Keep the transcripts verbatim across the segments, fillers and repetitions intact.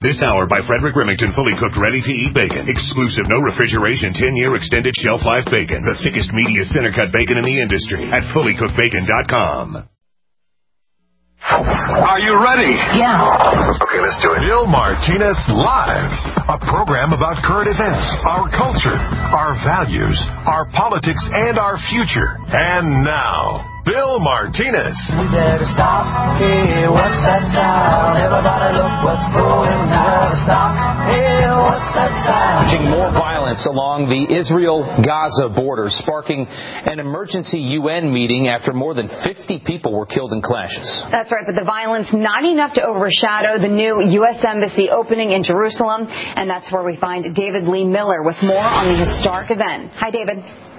This hour by Frederick Remington, fully cooked, ready-to-eat bacon. Exclusive, no refrigeration, ten-year extended shelf life bacon. The thickest, meatiest center-cut bacon in the industry at fully cooked bacon dot com. Are you ready? Yeah. Okay, let's do it. Bill Martinez Live, a program about current events, our culture, our values, our politics, and our future. And now, Bill Martinez. We better stop. Hey, what's that sound? Everybody look what's going on. We better stop. Hey, what's that sound? More violence along the Israel-Gaza border, sparking an emergency U N meeting after more than fifty people were killed in clashes. That's right, but the violence not enough to overshadow the new U S Embassy opening in Jerusalem, and that's where we find David Lee Miller with more on the historic event. Hi, David.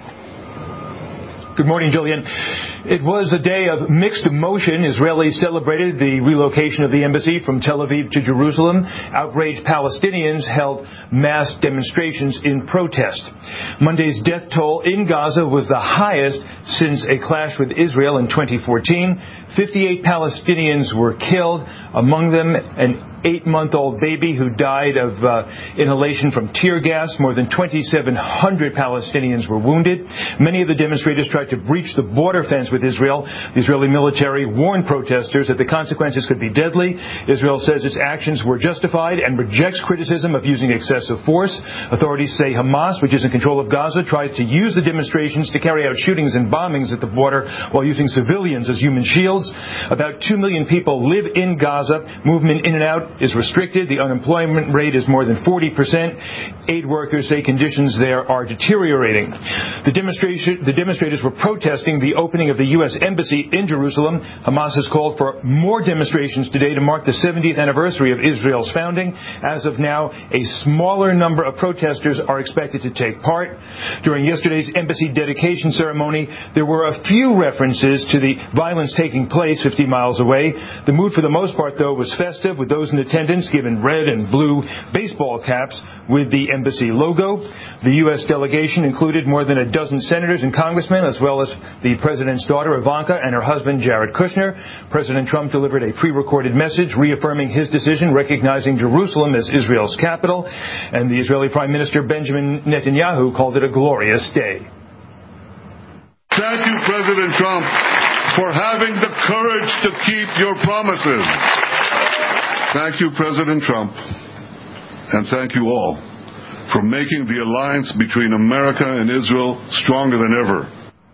Good morning, Jillian. It was a day of mixed emotion. Israelis celebrated the relocation of the embassy from Tel Aviv to Jerusalem. Outraged Palestinians held mass demonstrations in protest. Monday's death toll in Gaza was the highest since a clash with Israel in twenty fourteen. fifty-eight Palestinians were killed, among them an eight-month-old baby who died of uh, inhalation from tear gas. More than twenty-seven hundred Palestinians were wounded. Many of the demonstrators tried to breach the border fence with Israel. The Israeli military warned protesters that the consequences could be deadly. Israel says its actions were justified and rejects criticism of using excessive force. Authorities say Hamas, which is in control of Gaza, tries to use the demonstrations to carry out shootings and bombings at the border while using civilians as human shields. About two million people live in Gaza. Movement in and out is restricted. The unemployment rate is more than forty percent. Aid workers say conditions there are deteriorating. The demonstration, the demonstrators were protesting the opening of the U S Embassy in Jerusalem. Hamas has called for more demonstrations today to mark the seventieth anniversary of Israel's founding. As of now, a smaller number of protesters are expected to take part. During yesterday's embassy dedication ceremony, there were a few references to the violence taking place fifty miles away. The mood for the most part, though, was festive, with those in attendance given red and blue baseball caps with the embassy logo. The U S delegation included more than a dozen senators and congressmen, as well as the president's daughter, Ivanka, and her husband, Jared Kushner. President Trump delivered a pre-recorded message reaffirming his decision, recognizing Jerusalem as Israel's capital. And the Israeli Prime Minister, Benjamin Netanyahu, called it a glorious day. Thank you, President Trump, for having the courage to keep your promises. Thank you, President Trump, and thank you all for making the alliance between America and Israel stronger than ever.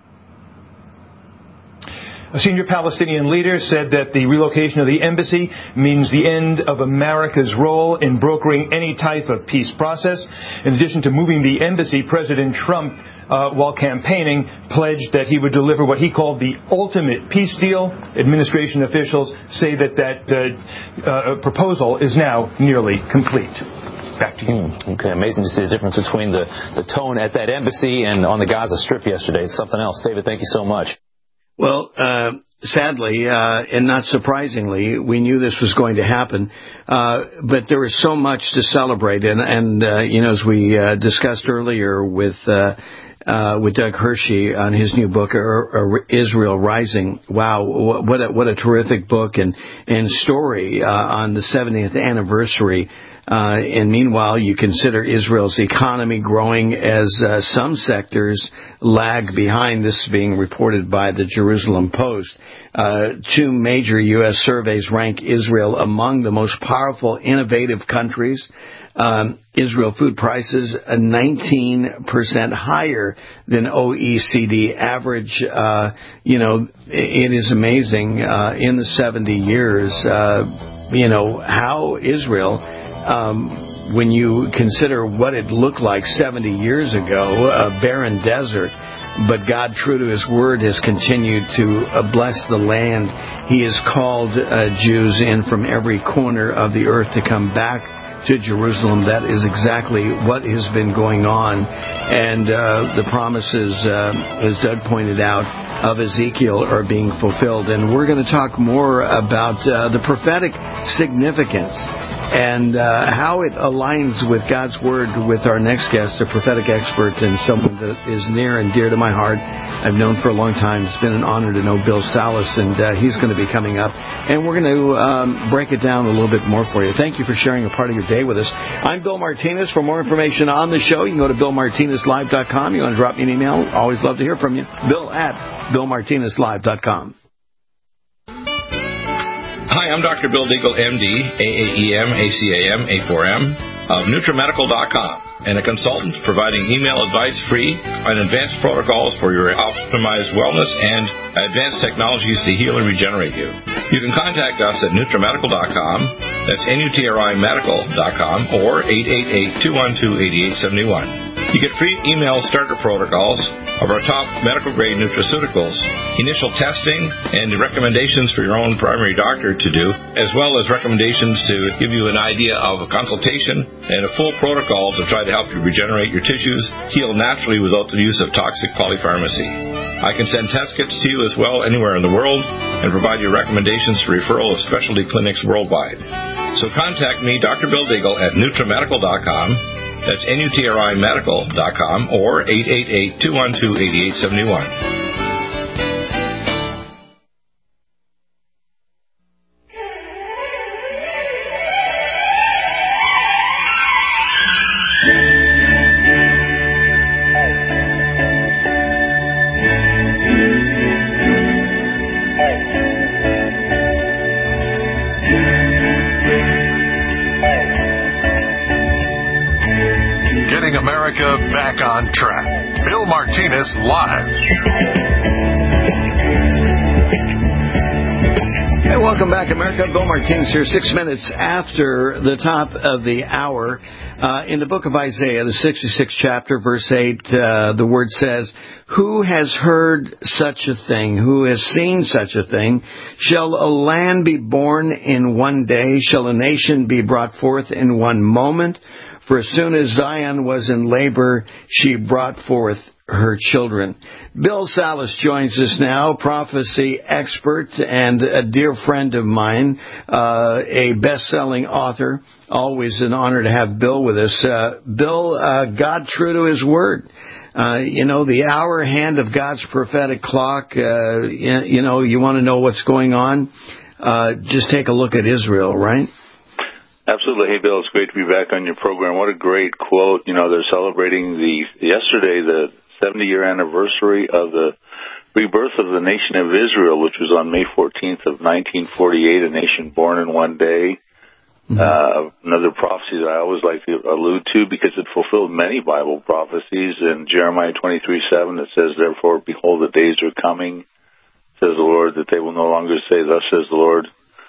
A senior Palestinian leader said that the relocation of the embassy means the end of America's role in brokering any type of peace process. In addition to moving the embassy, President Trump, uh, while campaigning, pledged that he would deliver what he called the ultimate peace deal. Administration officials say that that uh, uh, proposal is now nearly complete. Back to you. Mm, okay, amazing to see the difference between the, the tone at that embassy and on the Gaza Strip yesterday. It's something else. David, thank you so much. Well, uh, sadly, uh, and not surprisingly, we knew this was going to happen, uh, but there is so much to celebrate. And, and uh, you know, as we uh, discussed earlier with uh, uh, with Doug Hershey on his new book, Israel Rising, wow, what a, what a terrific book and, and story uh, on the seventieth anniversary. Uh, and meanwhile, you consider Israel's economy growing as uh, some sectors lag behind. This is being reported by the Jerusalem Post. Uh, two major U S surveys rank Israel among the most powerful, innovative countries. Um, Israel food prices are nineteen percent higher than O E C D average. Uh, you know, it is amazing uh, in the seventy years, uh, you know, how Israel... Um, when you consider what it looked like seventy years ago, a barren desert, but God, true to His word, has continued to uh, bless the land. He has called uh, Jews in from every corner of the earth to come back to Jerusalem. That is exactly what has been going on. And uh, the promises, uh, as Doug pointed out, of Ezekiel are being fulfilled. And we're going to talk more about uh, the prophetic significance and uh, how it aligns with God's Word with our next guest, a prophetic expert and someone that is near and dear to my heart. I've known for a long time. It's been an honor to know Bill Salus, and uh, he's going to be coming up. And we're going to um, break it down a little bit more for you. Thank you for sharing a part of your day with us. I'm Bill Martinez. For more information on the show, you can go to bill martinez live dot com. You want to drop me an email? Always love to hear from you. Bill at bill martinez live dot com. Hi, I'm Doctor Bill Deagle, M D, A A E M, A C A M, A four M, of NutriMedical dot com, and a consultant providing email advice free on advanced protocols for your optimized wellness and advanced technologies to heal and regenerate you. You can contact us at NutriMedical dot com, that's N U T R I Medical dot com, or eight eight eight, two one two, eight eight seven one. You get free email starter protocols of our top medical-grade nutraceuticals, initial testing, and recommendations for your own primary doctor to do, as well as recommendations to give you an idea of a consultation and a full protocol to try to help you regenerate your tissues, heal naturally without the use of toxic polypharmacy. I can send test kits to you as well anywhere in the world and provide you recommendations for referral of specialty clinics worldwide. So contact me, Doctor Bill Deagle, at NutriMedical dot com. That's N U T R I Medical dot com, or eight eight eight, two one two, eight eight seven one. America back on track. Bill Martinez Live. Hey, welcome back, America. Bill Martinez here, six minutes after the top of the hour. Uh, in the book of Isaiah, the sixty-sixth chapter, verse eight, uh, the word says, "Who has heard such a thing? Who has seen such a thing? Shall a land be born in one day? Shall a nation be brought forth in one moment? For as soon as Zion was in labor, she brought forth her children." Bill Salus joins us now, prophecy expert and a dear friend of mine, uh, a best-selling author. Always an honor to have Bill with us. Uh, Bill, uh, God true to his word. Uh, you know, the hour hand of God's prophetic clock, uh, you, you know, you want to know what's going on, uh, just take a look at Israel, right? Absolutely. Hey, Bill, it's great to be back on your program. What a great quote. You know, they're celebrating the yesterday the seventy-year anniversary of the rebirth of the nation of Israel, which was on May fourteenth of nineteen forty-eight, a nation born in one day. Mm-hmm. Uh, another prophecy that I always like to allude to because it fulfilled many Bible prophecies. In Jeremiah twenty-three seven, it says, "Therefore, behold, the days are coming, says the Lord, that they will no longer say, Thus says the Lord,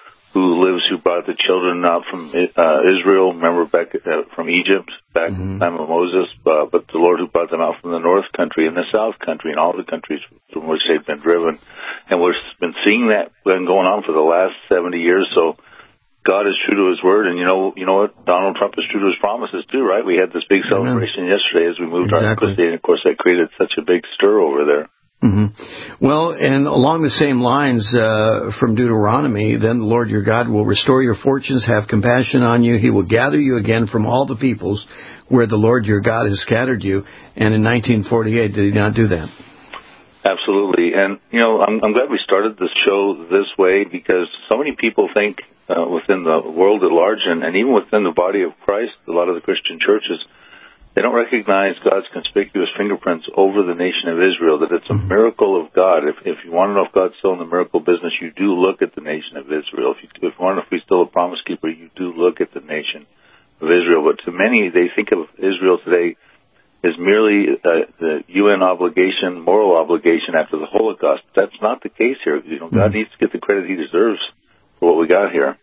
who lives, who brought the children out from uh, Israel, remember back uh, from Egypt, back mm-hmm. in the time of Moses, uh, but the Lord who brought them out from the north country and the south country and all the countries from which they've been driven." And we've been seeing that been going on for the last seventy years, so God is true to his word, and you know you know what? Donald Trump is true to his promises too, right? We had this big celebration mm-hmm. yesterday as we moved exactly. our Christmas Day, and of course that created such a big stir over there. Mm-hmm. Well, and along the same lines uh, from Deuteronomy, then the Lord your God will restore your fortunes, have compassion on you. He will gather you again from all the peoples where the Lord your God has scattered you. And in nineteen forty-eight, did he not do that? Absolutely. And, you know, I'm, I'm glad we started this show this way because so many people think uh, within the world at large and, and even within the body of Christ, a lot of the Christian churches, they don't recognize God's conspicuous fingerprints over the nation of Israel, that it's a miracle of God. If, if you want to know if God's still in the miracle business, you do look at the nation of Israel. If you, if you want to know if he's still a promise keeper, you do look at the nation of Israel. But to many, they think of Israel today as merely uh, the U N obligation, moral obligation after the Holocaust. That's not the case here. You know, God needs to get the credit he deserves for what we got here.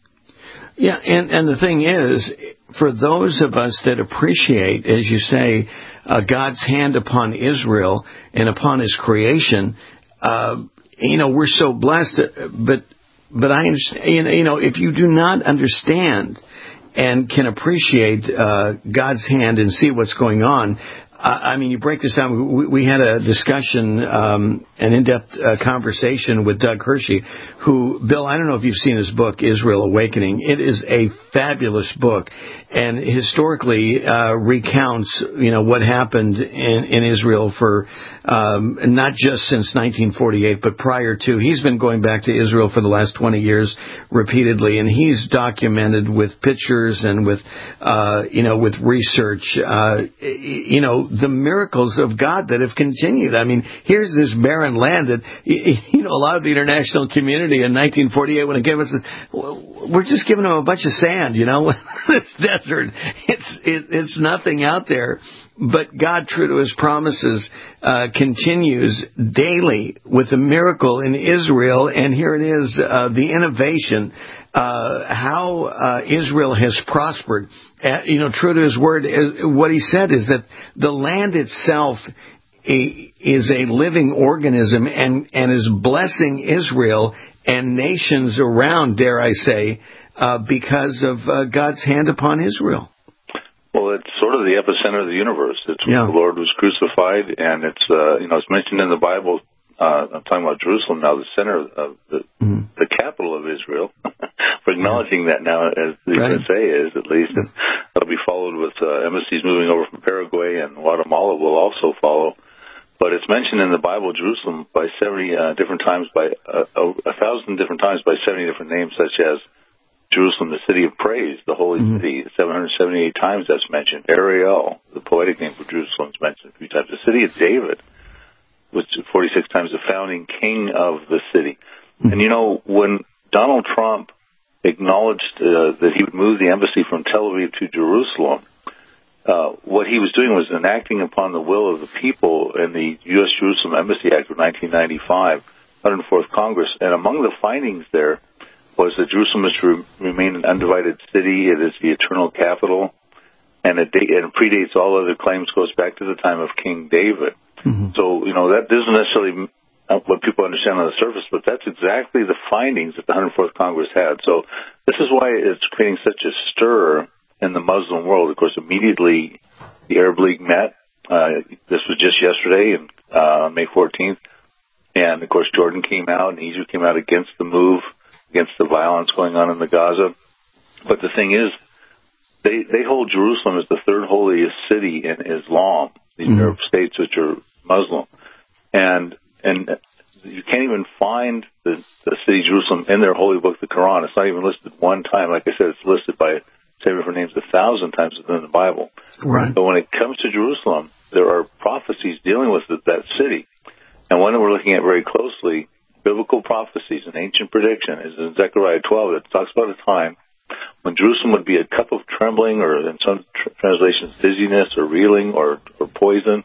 Yeah, and, and the thing is, for those of us that appreciate, as you say, uh, God's hand upon Israel and upon his creation, uh, you know, we're so blessed. But but I understand, you know, if you do not understand and can appreciate uh, God's hand and see what's going on, I mean, you break this down. We, we had a discussion, um, an in-depth uh, conversation with Doug Hershey, who, Bill, I don't know if you've seen his book, Israel Awakening. It is a fabulous book, and historically uh, recounts, you know, what happened in, in Israel for um, not just since nineteen forty-eight, but prior to. He's been going back to Israel for the last twenty years repeatedly, and he's documented with pictures and with, uh, you know, with research, uh, you know, the miracles of God that have continued. I mean, here's this barren land that, you know, a lot of the international community in nineteen forty-eight, when it gave us, we're just giving them a bunch of sand, you know, this desert. It's, it, it's nothing out there. But God, true to his promises, uh, continues daily with a miracle in Israel. And here it is, uh, the innovation, uh, how uh, Israel has prospered. Uh, you know, true to his word, uh, what he said is that the land itself a, is a living organism and, and is blessing Israel and nations around, dare I say, uh, because of uh, God's hand upon Israel. Well, it's sort of the epicenter of the universe. It's where yeah. the Lord was crucified, and it's uh, you know it's mentioned in the Bible. Uh, I'm talking about Jerusalem now, the center of the, mm-hmm. the capital of Israel. We're acknowledging that now, as the right. U S A is at least, and that'll be followed with uh, embassies moving over from Paraguay, and Guatemala will also follow. But it's mentioned in the Bible, Jerusalem, by seventy uh, different times, by uh, a thousand different times, by seventy different names, such as Jerusalem, the city of praise, the holy mm-hmm. city, seven hundred seventy-eight times that's mentioned. Ariel, the poetic name for Jerusalem, is mentioned a few times. The city of David, which is forty-six times, the founding king of the city. Mm-hmm. And, you know, when Donald Trump acknowledged uh, that he would move the embassy from Tel Aviv to Jerusalem, uh, what he was doing was enacting upon the will of the people in the U S Jerusalem Embassy Act of nineteen ninety-five, one hundred fourth Congress. And among the findings there was that Jerusalem is to remain an undivided city. It is the eternal capital, and it, and it predates all other claims, goes back to the time of King David. Mm-hmm. So, you know, that isn't necessarily what people understand on the surface, but that's exactly the findings that the one hundred fourth Congress had. So this is why it's creating such a stir in the Muslim world. Of course, immediately the Arab League met. Uh, this was just yesterday, and, uh, on May fourteenth. And, of course, Jordan came out, and Egypt came out against the move, against the violence going on in the Gaza. But the thing is, they they hold Jerusalem as the third holiest city in Islam, these mm-hmm. Arab states which are Muslim. And and you can't even find the, the city Jerusalem in their holy book, the Quran. It's not even listed one time. Like I said, it's listed by seven different names a thousand times within the Bible. Right. But when it comes to Jerusalem, there are prophecies dealing with that city. And one that we're looking at very closely, biblical prophecies, an ancient prediction, is in Zechariah twelve. It talks about a time when Jerusalem would be a cup of trembling, or in some tr- translations, dizziness or reeling or, or poison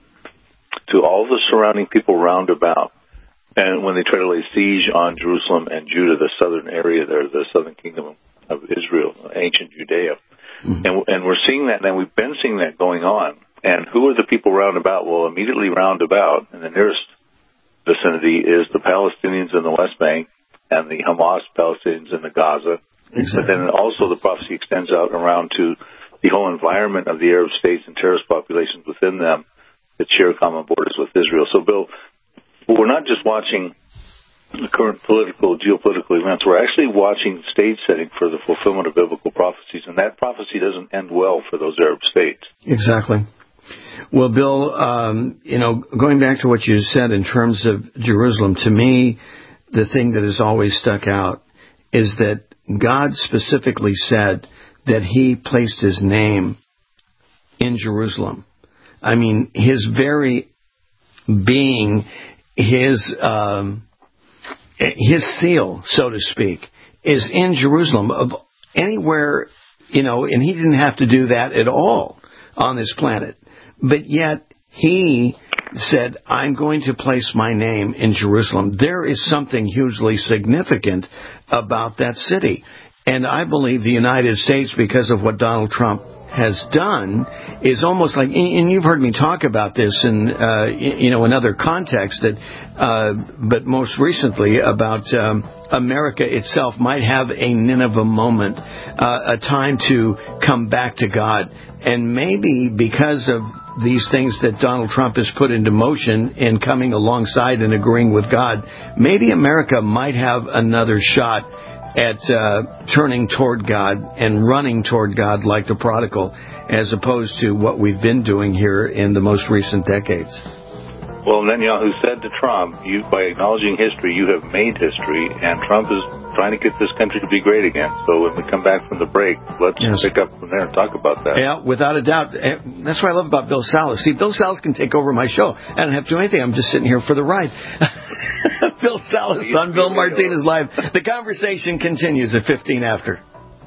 to all the surrounding people round about. And when they try to lay siege on Jerusalem and Judah, the southern area there, the southern kingdom of Israel, ancient Judea. Mm-hmm. And, and we're seeing that, and we've been seeing that going on. And who are the people round about? Well, immediately round about in the nearest vicinity is the Palestinians in the West Bank and the Hamas Palestinians in the Gaza. Exactly. But then also the prophecy extends out around to the whole environment of the Arab states and terrorist populations within them that share common borders with Israel. So, Bill, we're not just watching the current political, geopolitical events. We're actually watching stage setting for the fulfillment of biblical prophecies, and that prophecy doesn't end well for those Arab states. Exactly. Well, Bill, um, you know, going back to what you said in terms of Jerusalem, to me, the thing that has always stuck out is that God specifically said that he placed his name in Jerusalem. I mean, his very being, his um, his seal, so to speak, is in Jerusalem. Of anywhere, you know, and he didn't have to do that at all on this planet. But yet, he said, I'm going to place my name in Jerusalem. There is something hugely significant about that city. And I believe the United States, because of what Donald Trump has done, is almost like, and you've heard me talk about this in, uh, you know, in other contexts, that, uh, but most recently about um, America itself might have a Nineveh moment, uh, a time to come back to God. And maybe because of these things that Donald Trump has put into motion in coming alongside and agreeing with God, maybe America might have another shot at uh, turning toward God and running toward God like the prodigal, as opposed to what we've been doing here in the most recent decades. Well, Netanyahu said to Trump, "You, by acknowledging history, you have made history," and Trump is trying to get this country to be great again. So when we come back from the break, let's yes. pick up from there and talk about that. Yeah, without a doubt. That's what I love about Bill Salus. See, Bill Salus can take over my show. I don't have to do anything. I'm just sitting here for the ride. Bill Salus on Bill Martinez Live. The conversation continues at fifteen after.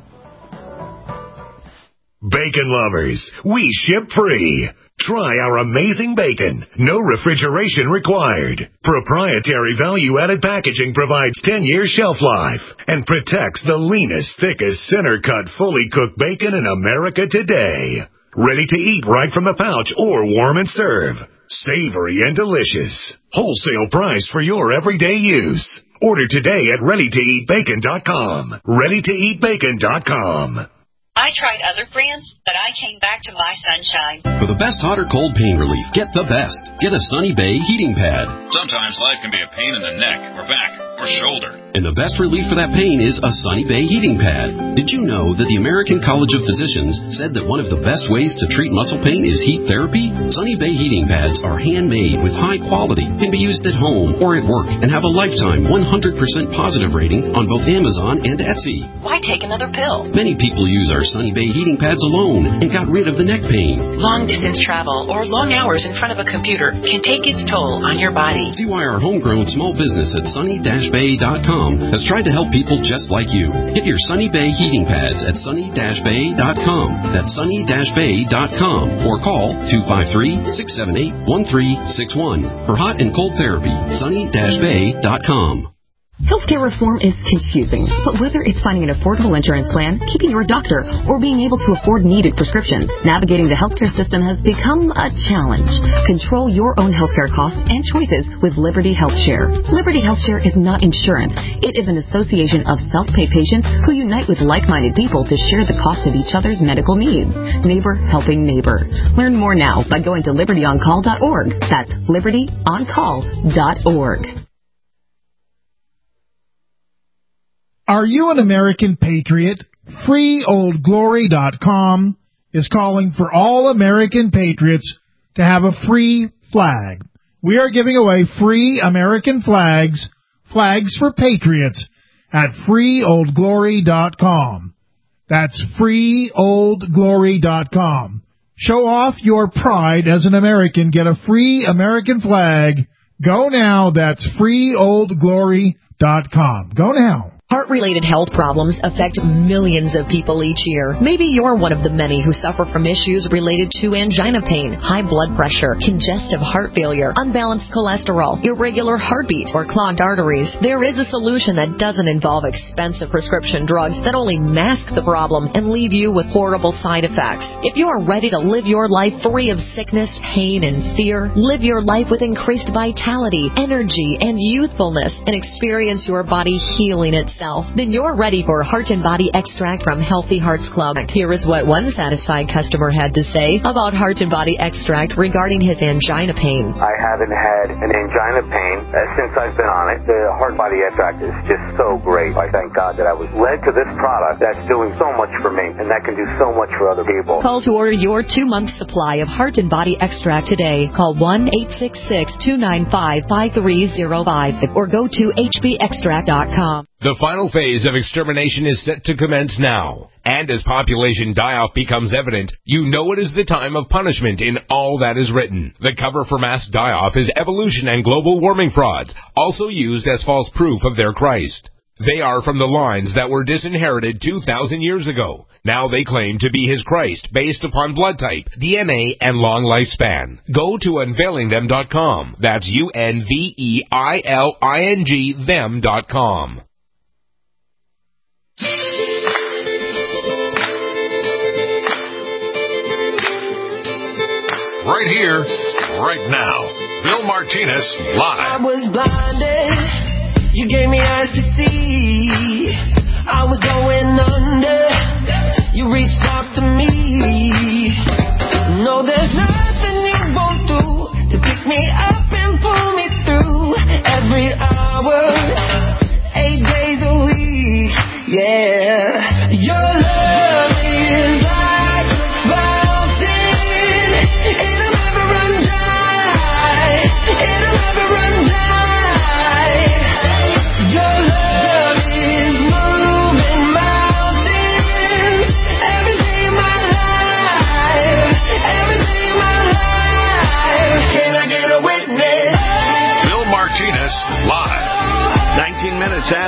Bacon lovers, we ship free. Try our amazing bacon. No refrigeration required. Proprietary value-added packaging provides ten years shelf life and protects the leanest, thickest, center-cut, fully cooked bacon in America today. Ready to eat right from the pouch or warm and serve. Savory and delicious. Wholesale price for your everyday use. Order today at ready to eat bacon dot com. ready to eat bacon dot com. I tried other brands, but I came back to My Sunshine. For the best hot or cold pain relief, get the best. Get a Sunny Bay heating pad. Sometimes life can be a pain in the neck or back or shoulder. And the best relief for that pain is a Sunny Bay heating pad. Did you know that the American College of Physicians said that one of the best ways to treat muscle pain is heat therapy? Sunny Bay heating pads are handmade with high quality, can be used at home or at work, and have a lifetime one hundred percent positive rating on both Amazon and Etsy. Why take another pill? Many people use our Sunny Bay heating pads alone and got rid of the neck pain. Long distance travel or long hours in front of a computer can take its toll on your body. See why our homegrown small business at sunny dash bay dot com has tried to help people just like you. Get your Sunny Bay heating pads at sunny dash bay dot com. That's sunny dash bay dot com or call two five three, six seven eight, one three six one for hot and cold therapy. sunny dash bay dot com. Healthcare reform is confusing, but whether it's finding an affordable insurance plan, keeping your doctor, or being able to afford needed prescriptions, navigating the healthcare system has become a challenge. Control your own healthcare costs and choices with Liberty HealthShare. Liberty HealthShare is not insurance. It is an association of self-pay patients who unite with like-minded people to share the cost of each other's medical needs. Neighbor helping neighbor. Learn more now by going to liberty on call dot org. That's liberty on call dot org. Are you an American patriot? free old glory dot com is calling for all American patriots to have a free flag. We are giving away free American flags, flags for patriots, at free old glory dot com. That's free old glory dot com. Show off your pride as an American. Get a free American flag. Go now. That's free old glory dot com. Go now. Heart-related health problems affect millions of people each year. Maybe you're one of the many who suffer from issues related to angina pain, high blood pressure, congestive heart failure, unbalanced cholesterol, irregular heartbeat, or clogged arteries. There is a solution that doesn't involve expensive prescription drugs that only mask the problem and leave you with horrible side effects. If you are ready to live your life free of sickness, pain, and fear, live your life with increased vitality, energy, and youthfulness, and experience your body healing itself, then you're ready for Heart and Body Extract from Healthy Hearts Club. Here is what one satisfied customer had to say about Heart and Body Extract regarding his angina pain. I haven't had an angina pain uh, since I've been on it. The Heart Body Extract is just so great. I thank God that I was led to this product that's doing so much for me, and that can do so much for other people. Call to order your two-month supply of Heart and Body Extract today. Call one eight six six, two nine five, five three zero five or go to h b extract dot com. The final phase of extermination is set to commence now. And as population die-off becomes evident, you know it is the time of punishment in all that is written. The cover for mass die-off is evolution and global warming frauds, also used as false proof of their Christ. They are from the lines that were disinherited two thousand years ago. Now they claim to be his Christ based upon blood type, D N A, and long lifespan. Go to unveiling them dot com. That's U N V E I L I N G them dot com. Right here, right now. Bill Martinez, live. I was blinded. You gave me eyes to see. I was going under. You reached out to me. No, there's nothing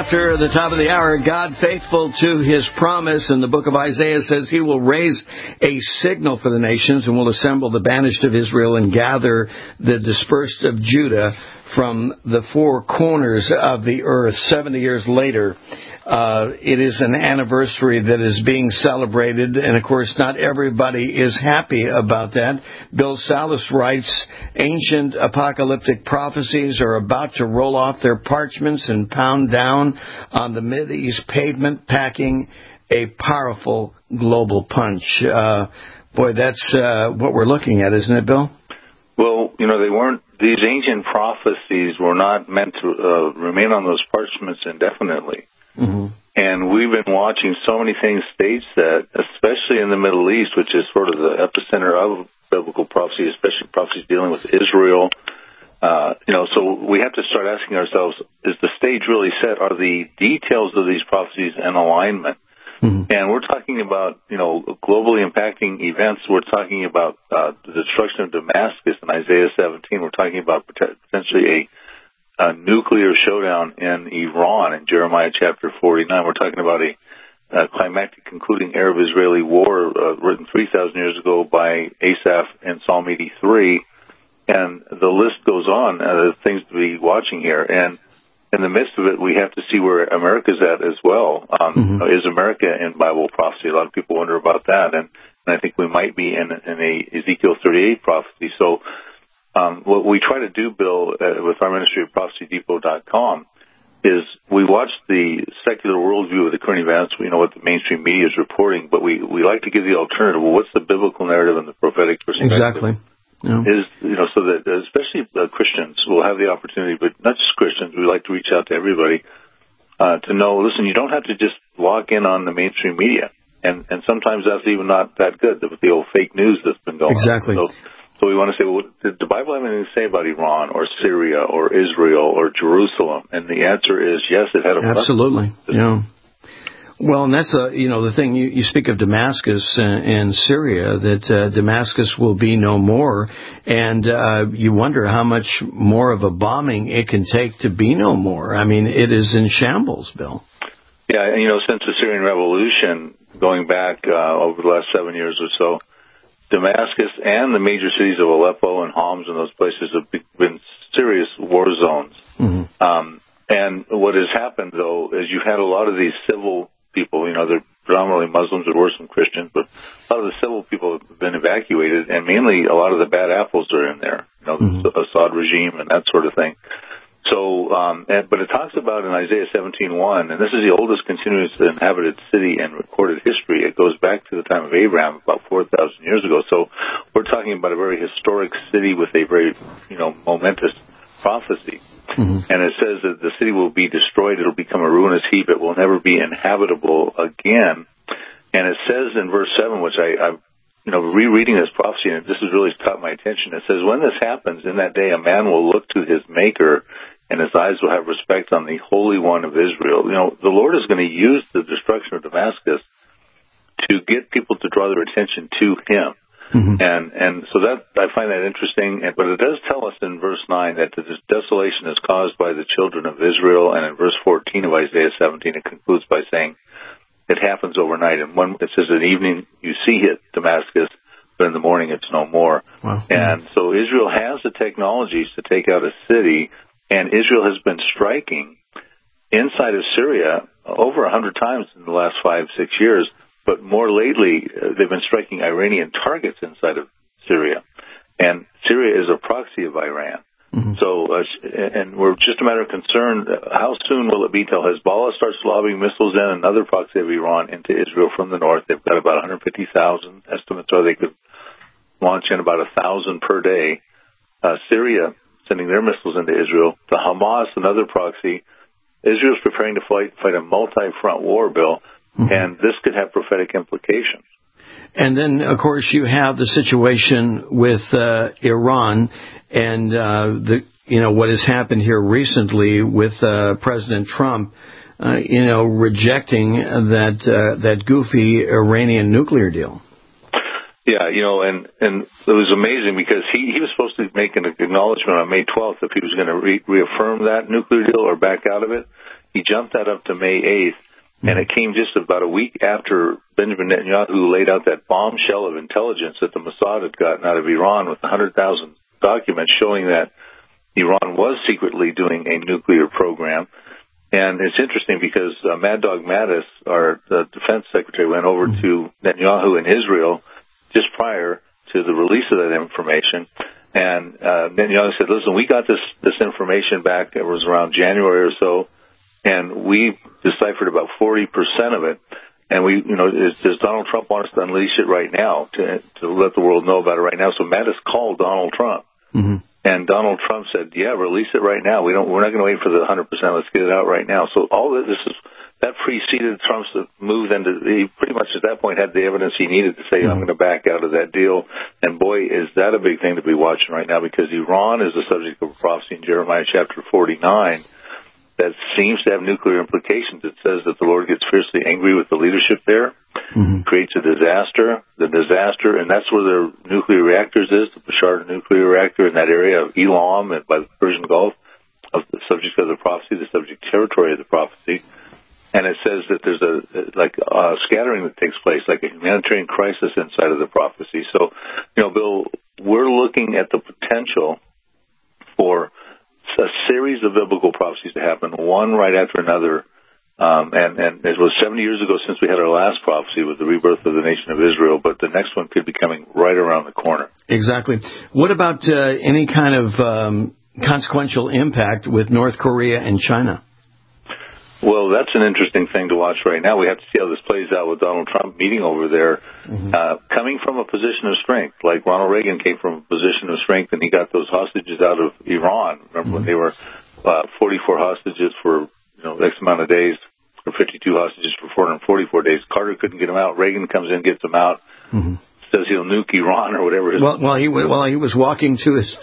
after the top of the hour. God faithful to his promise, and the book of Isaiah says he will raise a signal for the nations and will assemble the banished of Israel and gather the dispersed of Judah from the four corners of the earth. Seventy years later, uh, it is an anniversary that is being celebrated, and of course not everybody is happy about that. Bill Salas writes, ancient apocalyptic prophecies are about to roll off their parchments and pound down on the Mideast pavement, packing a powerful global punch. Uh, boy, that's uh, what we're looking at, isn't it, Bill? Well, you know, they weren't, these ancient prophecies were not meant to uh, remain on those parchments indefinitely. Mm-hmm. And we've been watching so many things stage set, especially in the Middle East, which is sort of the epicenter of biblical prophecy, especially prophecies dealing with Israel. Uh, you know, so we have to start asking ourselves, is the stage really set? Are the details of these prophecies in alignment? Mm-hmm. And we're talking about, you know, globally impacting events. We're talking about uh, the destruction of Damascus in Isaiah seventeen. We're talking about potentially a, a nuclear showdown in Iran in Jeremiah chapter forty-nine. We're talking about a, a climactic concluding Arab-Israeli war uh, written three thousand years ago by Asaph in Psalm eighty-three. And the list goes on, uh, things to be watching here. And in the midst of it, we have to see where America's at as well. Um, mm-hmm. Is America in Bible prophecy? A lot of people wonder about that, and, and I think we might be in, in a Ezekiel thirty-eight prophecy. So um, what we try to do, Bill, uh, with our ministry at prophecy depot dot com, is we watch the secular worldview of the current events, you know, what the mainstream media is reporting, but we, we like to give the alternative. Well, what's the biblical narrative and the prophetic perspective? Exactly. Yeah. Is, you know, so that especially uh, Christians will have the opportunity, but not just Christians, we like to reach out to everybody uh, to know, listen, you don't have to just lock in on the mainstream media. And, and sometimes that's even not that good, with the old fake news that's been going exactly. on. So, so we want to say, well, did the Bible have anything to say about Iran or Syria or Israel or Jerusalem? And the answer is yes, it had a absolutely, yeah. Well, and that's a, you know, the thing, you, you speak of Damascus and, and Syria, that uh, Damascus will be no more, and uh, you wonder how much more of a bombing it can take to be no more. I mean, it is in shambles, Bill. Yeah, and, you know, since the Syrian Revolution, going back uh, over the last seven years or so, Damascus and the major cities of Aleppo and Homs and those places have been serious war zones. Mm-hmm. Um, and what has happened, though, is you've had a lot of these civil people, you know, they're predominantly Muslims, there were some Christians, but a lot of the civil people have been evacuated, and mainly a lot of the bad apples are in there, you know, mm-hmm. the Assad regime and that sort of thing. So, um, and, but it talks about in Isaiah seventeen one, and this is the oldest continuous inhabited city in recorded history. It goes back to the time of Abraham, about four thousand years ago. So we're talking about a very historic city with a very, you know, momentous prophecy. Mm-hmm. And it says that the city will be destroyed. It'll become a ruinous heap. It will never be inhabitable again. And it says in verse seven, which I, I'm, you know, rereading this prophecy, and this has really caught my attention. It says, when this happens, in that day, a man will look to his maker, and his eyes will have respect on the Holy One of Israel. You know, the Lord is going to use the destruction of Damascus to get people to draw their attention to him. Mm-hmm. And and so that I find that interesting. But it does tell us in verse nine that this desolation is caused by the children of Israel. And in verse fourteen of Isaiah seventeen, it concludes by saying it happens overnight. And when it says, at evening you see it, Damascus, but in the morning it's no more. Wow. And so Israel has the technologies to take out a city, and Israel has been striking inside of Syria over a hundred times in the last five, six years. But more lately, uh, they've been striking Iranian targets inside of Syria. And Syria is a proxy of Iran. Mm-hmm. So, uh, and we're just a matter of concern, uh, how soon will it be till Hezbollah starts lobbing missiles in, another proxy of Iran, into Israel from the north? They've got about one hundred fifty thousand. Estimates are they could launch in about one thousand per day. Uh, Syria sending their missiles into Israel. The Hamas, another proxy. Israel's preparing to fight, fight a multi-front war, Bill. Mm-hmm. And this could have prophetic implications. And then, of course, you have the situation with uh, Iran and uh, the you know what has happened here recently with uh, President Trump, uh, you know, rejecting that uh, that goofy Iranian nuclear deal. Yeah, you know, and and it was amazing because he, he was supposed to make an acknowledgement on May twelfth if he was going to re- reaffirm that nuclear deal or back out of it. He jumped that up to May eighth, and it came just about a week after Benjamin Netanyahu laid out that bombshell of intelligence that the Mossad had gotten out of Iran with one hundred thousand documents showing that Iran was secretly doing a nuclear program. And it's interesting because uh, Mad Dog Mattis, our uh, defense secretary, went over mm-hmm. to Netanyahu in Israel just prior to the release of that information. And uh, Netanyahu said, listen, we got this, this information back. It was around January or so, and we deciphered about forty percent of it. And we, you know, is, does Donald Trump want us to unleash it right now, to, to let the world know about it right now? So Mattis called Donald Trump. Mm-hmm. And Donald Trump said, yeah, release it right now. We don't, we're not going to wait for the one hundred percent. Let's get it out right now. So all of this is, that preceded Trump's move into, he pretty much at that point had the evidence he needed to say, I'm going to back out of that deal. And boy, is that a big thing to be watching right now, because Iran is the subject of a prophecy in Jeremiah chapter forty-nine that seems to have nuclear implications. It says that the Lord gets fiercely angry with the leadership there, mm-hmm. creates a disaster, the disaster, and that's where their nuclear reactors is, the Bushehr nuclear reactor in that area of Elam and by the Persian Gulf, of the subject of the prophecy, the subject territory of the prophecy. And it says that there's a, like, a scattering that takes place, like a humanitarian crisis inside of the prophecy. So, you know, Bill, we're looking at the potential for a series of biblical prophecies to happen, one right after another. Um, and, and it was seventy years ago since we had our last prophecy with the rebirth of the nation of Israel, but the next one could be coming right around the corner. Exactly. What about uh, any kind of um, consequential impact with North Korea and China? Well, that's an interesting thing to watch right now. We have to see how this plays out with Donald Trump meeting over there, mm-hmm. uh, coming from a position of strength, like Ronald Reagan came from a position of strength, and he got those hostages out of Iran. Remember mm-hmm. when they were uh, forty-four hostages for you know X amount of days, or fifty-two hostages for four hundred forty-four days. Carter couldn't get them out. Reagan comes in, gets them out, mm-hmm. says he'll nuke Iran or whatever. His well, while he while he was walking to his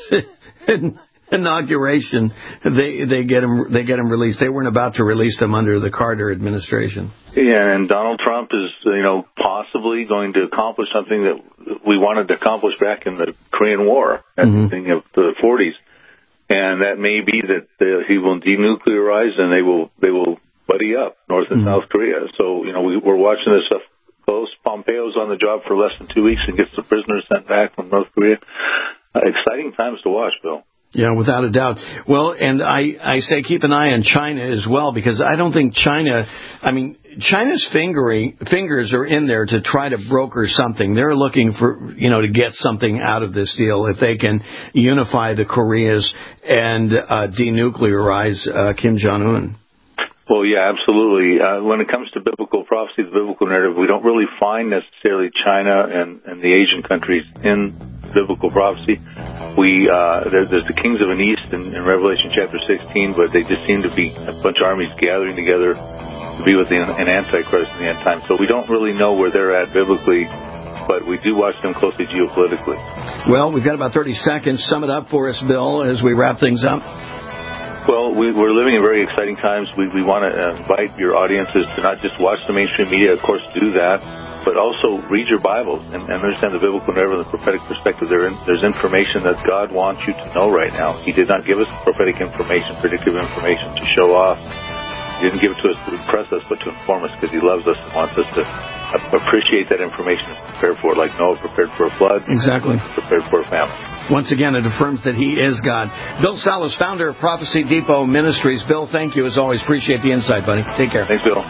inauguration, they they get him they get him released. They weren't about to release them under the Carter administration. Yeah, and Donald Trump is you know possibly going to accomplish something that we wanted to accomplish back in the Korean War at mm-hmm. the beginning of the forties, and that may be that uh, he will denuclearize and they will they will buddy up, North and mm-hmm. South Korea. So you know we, we're watching this stuff close. Pompeo's on the job for less than two weeks and gets the prisoners sent back from North Korea. Uh, exciting times to watch, Bill. Yeah, without a doubt. Well, and I, I say keep an eye on China as well, because I don't think China, I mean, China's fingering, fingers are in there to try to broker something. They're looking for, you know, to get something out of this deal if they can unify the Koreas and uh, denuclearize uh, Kim Jong-un. Well, yeah, absolutely. Uh, when it comes to biblical prophecy, the biblical narrative, we don't really find necessarily China and, and the Asian countries in biblical prophecy. We uh, there, there's the kings of an east in, in Revelation chapter sixteen, but they just seem to be a bunch of armies gathering together to be with the, an Antichrist in the end time. So we don't really know where they're at biblically, but we do watch them closely geopolitically. Well, we've got about thirty seconds. Sum it up for us, Bill, as we wrap things up. Well, we, we're living in very exciting times. We, we want to invite your audiences to not just watch the mainstream media, of course, do that, but also read your Bibles and, and understand the biblical narrative and the prophetic perspective. There in, there's information that God wants you to know right now. He did not give us prophetic information, predictive information to show off. He didn't give it to us to impress us, but to inform us, because He loves us and wants us to appreciate that information and prepare for it, like Noah prepared for a flood. Exactly. Prepared for a famine. Once again, it affirms that He is God. Bill Salus, founder of Prophecy Depot Ministries. Bill, thank you as always. Appreciate the insight, buddy. Take care. Thanks, Bill.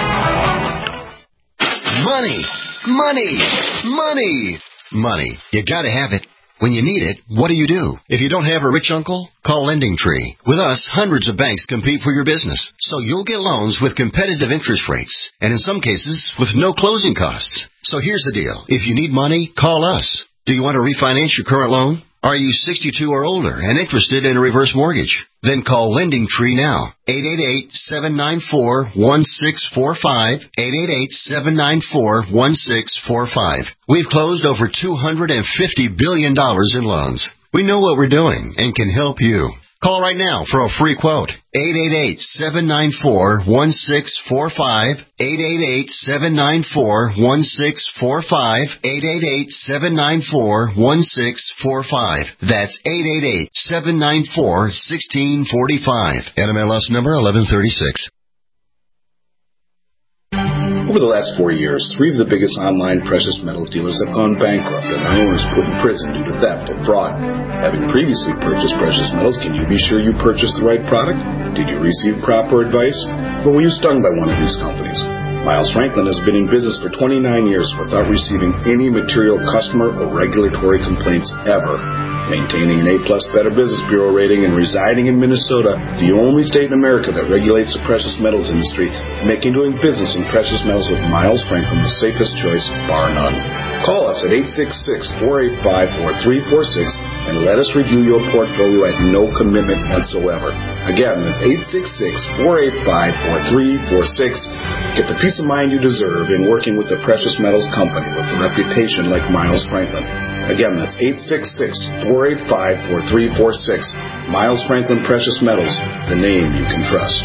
Money, money, money, money. You gotta have it. When you need it, what do you do? If you don't have a rich uncle, call LendingTree. With us, hundreds of banks compete for your business, so you'll get loans with competitive interest rates, and in some cases, with no closing costs. So here's the deal. If you need money, call us. Do you want to refinance your current loan? Are you sixty-two or older and interested in a reverse mortgage? Then call LendingTree now. eight eight eight, seven nine four, one six four five. eight eight eight, seven nine four, one six four five. We've closed over two hundred fifty billion dollars in loans. We know what we're doing and can help you. Call right now for a free quote. eight eight eight, seven nine four, one six four five. eight eight eight, seven nine four, one six four five. eight eight eight, seven nine four, one six four five. That's eight eight eight, seven nine four, one six four five. N M L S number eleven thirty-six. Over the last four years, three of the biggest online precious metals dealers have gone bankrupt and their owners put in prison due to theft or fraud. Having previously purchased precious metals, can you be sure you purchased the right product? Did you receive proper advice? Or were you stung by one of these companies? Miles Franklin has been in business for twenty-nine years without receiving any material customer or regulatory complaints ever. Maintaining an A-plus Better Business Bureau rating and residing in Minnesota, the only state in America that regulates the precious metals industry, making doing business in precious metals with Miles Franklin the safest choice, bar none. Call us at eight six six, four eight five, four three four six and let us review your portfolio at no commitment whatsoever. Again, that's eight six six, four eight five, four three four six. Get the peace of mind you deserve in working with a precious metals company with a reputation like Miles Franklin. Again, that's eight six six, four eight five, four three four six. Miles Franklin Precious Metals, the name you can trust.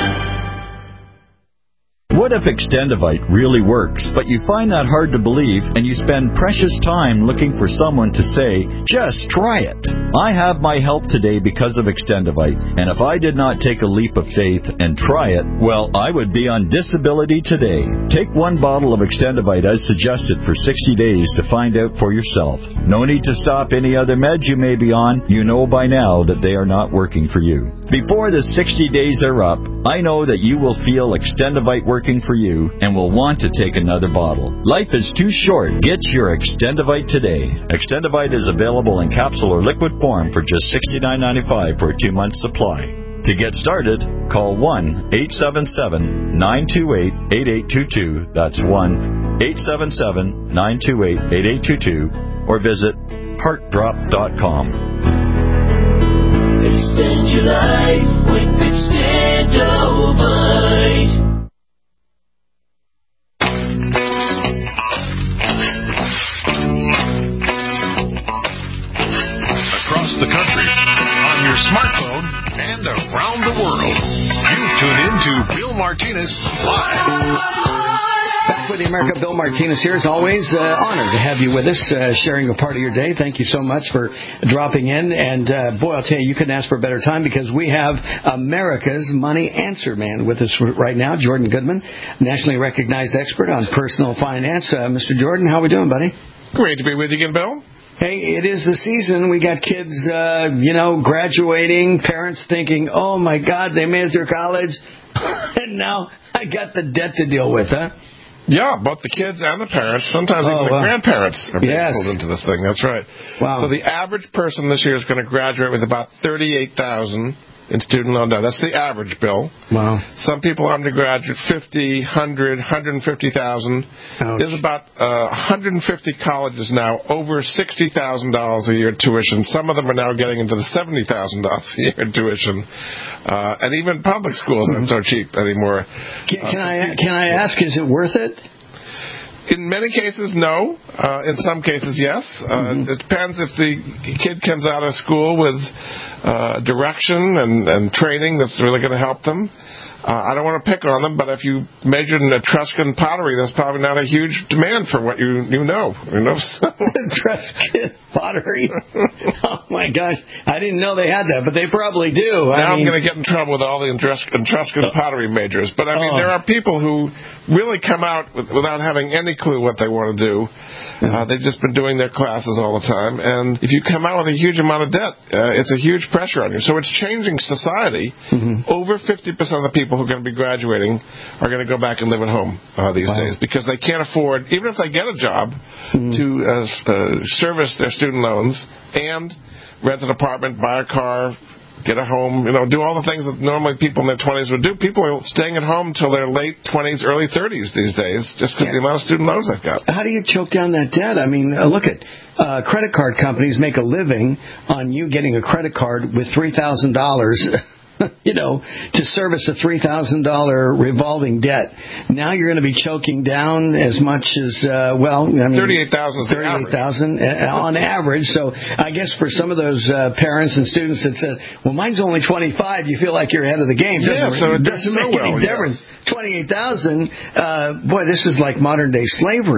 What if Extendivite really works, but you find that hard to believe and you spend precious time looking for someone to say, just try it? I have my help today because of Extendivite, and if I did not take a leap of faith and try it, well, I would be on disability today. Take one bottle of Extendivite as suggested for sixty days to find out for yourself. No need to stop any other meds you may be on. You know by now that they are not working for you. Before the sixty days are up, I know that you will feel Extendivite working for you and will want to take another bottle. Life is too short. Get your Extendivite today. Extendivite is available in capsule or liquid form for just sixty-nine ninety-five for a two-month supply. To get started, call one eight seven seven, nine two eight, eight eight two two. That's one eight seven seven, nine two eight, eight eight two two or visit heart drop dot com. Extend your life with Extendivite. Across the country, on your smartphone, and around the world. You tune in to Bill Martinez Live. Back with the America, Bill Martinez here. As always, uh, honored to have you with us, uh, sharing a part of your day. Thank you so much for dropping in. And, uh, boy, I'll tell you, you couldn't ask for a better time because we have America's Money Answer Man with us right now, Jordan Goodman, nationally recognized expert on personal finance. Uh, Mister Jordan, how are we doing, buddy? Great to be with you again, Bill. Hey, it is the season. We got kids, uh, you know, graduating, parents thinking, oh, my God, they made it through college, and now I got the debt to deal with, huh? Yeah, both the kids and the parents. Sometimes oh, even wow. the grandparents are being yes. pulled into this thing. That's right. Wow. So the average person this year is going to graduate with about thirty-eight thousand dollars in student loan debt. That's the average, Bill. Wow. Some people undergraduate fifty, one hundred, one hundred fifty thousand. There's about uh, one hundred fifty colleges now, over sixty thousand dollars a year tuition. Some of them are now getting into the seventy thousand dollars a year tuition. Uh, and even public schools aren't so cheap anymore. Can, can, uh, I, can I ask, is it worth it? In many cases, no. Uh, in some cases, yes. Uh, mm-hmm. It depends if the kid comes out of school with uh, direction and, and training that's really going to help them. Uh, I don't want to pick on them, but if you measured in Etruscan pottery, there's probably not a huge demand for what you you know. You know, Etruscan pottery. Oh my gosh, I didn't know they had that, but they probably do. Now I mean, I'm going to get in trouble with all the Etruscan, Etruscan pottery majors. But I mean, oh. there are people who really come out with, without having any clue what they want to do. Uh, they've just been doing their classes all the time, and if you come out with a huge amount of debt, uh, it's a huge pressure on you. So it's changing society. Mm-hmm. Over fifty percent of the people who are going to be graduating are going to go back and live at home uh, these wow. days because they can't afford, even if they get a job, mm-hmm. to uh, uh, service their student loans and rent an apartment, buy a car, get a home, you know, do all the things that normally people in their twenties would do. People are staying at home till their late twenties, early thirties these days, just because yeah. the amount of student loans they've got. How do you choke down that debt? I mean, uh, look at uh, credit card companies make a living on you getting a credit card with three thousand dollars. You know, to service a three thousand dollars revolving debt. Now you're going to be choking down as much as, uh, well, I mean, thirty-eight thousand dollars is thirty-eight thousand dollars on average. So I guess for some of those uh, parents and students that said, well, mine's only twenty-five, you feel like you're ahead of the game. Yeah, doesn't, so it doesn't does make so well, any difference. Yes. twenty-eight thousand dollars, uh, boy, this is like modern day slavery.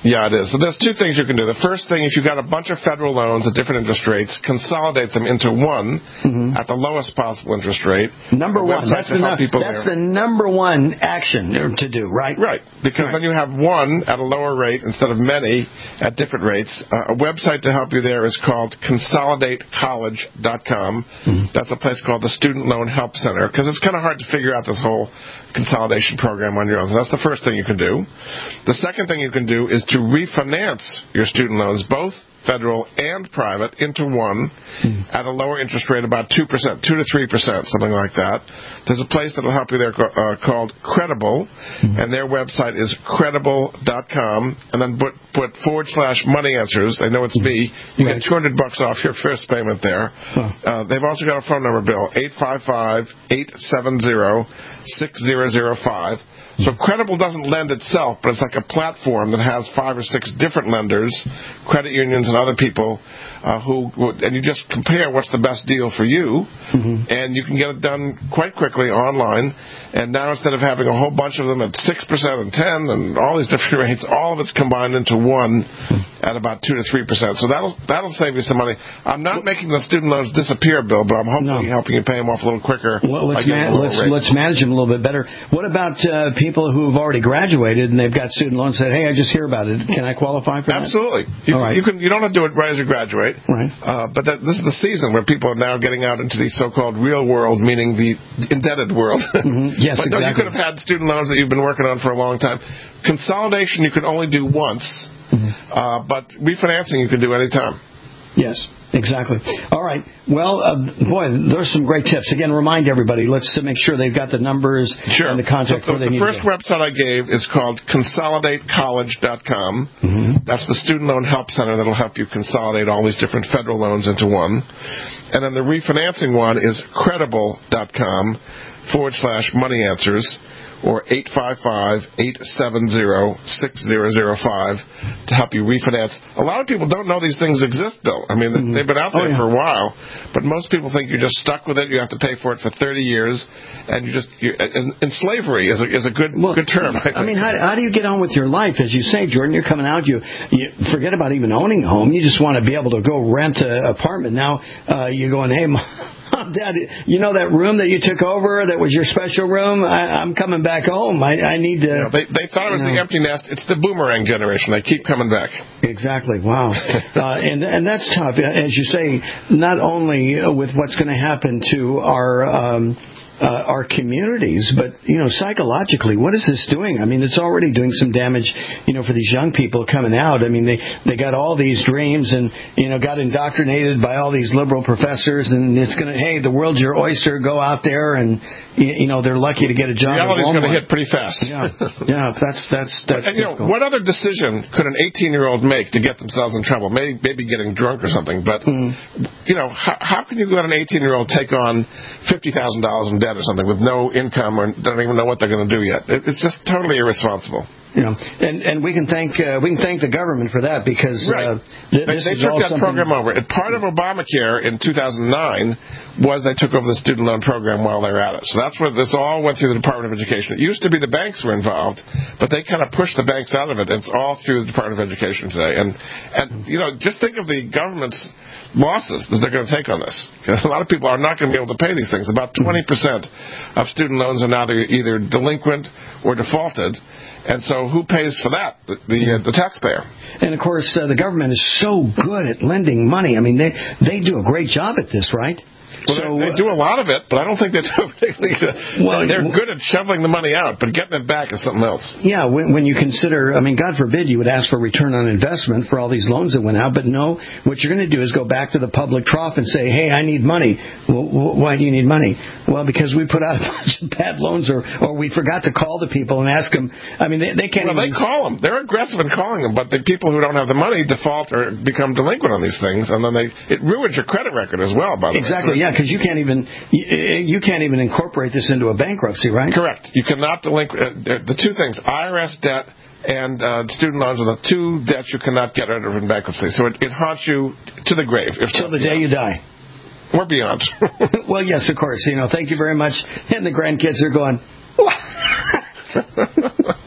Yeah, it is. So there's two things you can do. The first thing is you've got a bunch of federal loans at different interest rates, consolidate them into one mm-hmm. at the lowest possible interest rate. Number one. That's, the, no, that's the number one action to do, right? Right. Because right. then you have one at a lower rate instead of many at different rates. Uh, a website to help you there is called consolidate college dot com. Mm-hmm. That's a place called the Student Loan Help Center, because it's kind of hard to figure out this whole consolidation program on your own. So that's the first thing you can do. The second thing you can do is to refinance your student loans, both federal and private, into one mm. at a lower interest rate, about two percent, two to three percent, something like that. There's a place that will help you there uh, called Credible, mm. and their website is credible dot com, and then put, put forward slash money answers. They know it's me. You right. get two hundred bucks off your first payment there. Huh. Uh, they've also got a phone number, Bill, eight five five, eight seven zero, six zero zero five. So Credible doesn't lend itself, but it's like a platform that has five or six different lenders, credit unions and other people, uh, who, and you just compare what's the best deal for you, mm-hmm. and you can get it done quite quickly online. And now instead of having a whole bunch of them at six percent and ten and all these different rates, all of it's combined into one at about two to three percent. So that'll that'll save you some money. I'm not making the student loans disappear, Bill, but I'm hopefully no. helping you pay them off a little quicker. Well, let's, man, let's, let's manage them a little bit better. What about uh, people who have already graduated and they've got student loans and said, hey, I just hear about it. Can I qualify for that? Absolutely. You, All right. you, can, you don't have to do it right as you graduate. Right. Uh, but that, this is the season where people are now getting out into the so-called real world, meaning the indebted world. Mm-hmm. Yes, but exactly. No, you could have had student loans that you've been working on for a long time. Consolidation you can only do once, mm-hmm. uh, but refinancing you can do any time. Yes, exactly. All right. Well, uh, boy, there's some great tips. Again, remind everybody, let's make sure they've got the numbers sure. and the contact so where they the need first to go. website I gave is called consolidate college dot com. Mm-hmm. That's the Student Loan Help Center that will help you consolidate all these different federal loans into one. And then the refinancing one is credible dot com forward slash money answers, or eight five five, eight seven zero, six zero zero five to help you refinance. A lot of people don't know these things exist, Bill. I mean, mm-hmm. they've been out there oh, yeah. for a while, but most people think you're just stuck with it. You have to pay for it for thirty years, and you just you're, and, and slavery is a, is a good well, good term. I, think. I mean, how, how do you get on with your life? As you say, Jordan, you're coming out. You, you forget about even owning a home. You just want to be able to go rent an apartment. Now uh, you're going, hey, Mom, Dad, you know that room that you took over that was your special room? I, I'm coming back home. I, I need to... You know, they, they thought it was you know. the empty nest. It's the boomerang generation. They keep coming back. Exactly. Wow. uh, and, and that's tough. As you say, not only with what's going to happen to our... Um, Uh, our communities, but, you know, psychologically, what is this doing? I mean, it's already doing some damage, you know, for these young people coming out. I mean, they, they got all these dreams and, you know, got indoctrinated by all these liberal professors, and it's going to, hey, the world's your oyster, go out there, and, you, you know, they're lucky to get a job. Reality's going to hit pretty fast. Yeah, yeah, that's, that's, that's and, you know, what other decision could an eighteen-year-old make to get themselves in trouble? Maybe, maybe getting drunk or something, but, mm. you know, how, how can you let an eighteen-year-old take on fifty thousand dollars in debt or something with no income or don't even know what they're going to do yet? It's just totally irresponsible. Yeah, and and we can thank uh, we can thank the government for that, because right. uh, th- they, this they is took all that something... program over. And part of Obamacare in two thousand nine was they took over the student loan program while they were at it. So that's where this all went through the Department of Education. It used to be the banks were involved, but they kind of pushed the banks out of it. It's all through the Department of Education today. And and you know, just think of the government's losses that they're going to take on this. A lot of people are not going to be able to pay these things. About twenty percent of student loans are now either delinquent or defaulted. And so who pays for that? The the, uh, the taxpayer. And, of course, uh, the government is so good at lending money. I mean, they they do a great job at this, right? Well, so, they, they do a lot of it, but I don't think they do particularly good. Well, they're good at shoveling the money out, but getting it back is something else. Yeah, when, when you consider, I mean, God forbid you would ask for return on investment for all these loans that went out, but no, what you're going to do is go back to the public trough and say, hey, I need money. Well, why do you need money? Well, because we put out a bunch of bad loans, or, or we forgot to call the people and ask them. I mean, they, they can't well, even... they call them. They're aggressive in calling them, but the people who don't have the money default or become delinquent on these things, and then they it ruins your credit record as well, by the exactly, way. Exactly, yeah, because you can't even... You can't even incorporate this into a bankruptcy, right? Correct. You cannot delinquent. Uh, the two things, I R S debt and uh, student loans, are the two debts you cannot get rid of in bankruptcy. So it, it haunts you to the grave. Till the day you die. Or beyond. Well, yes, of course. You know, thank you very much. And the grandkids are going...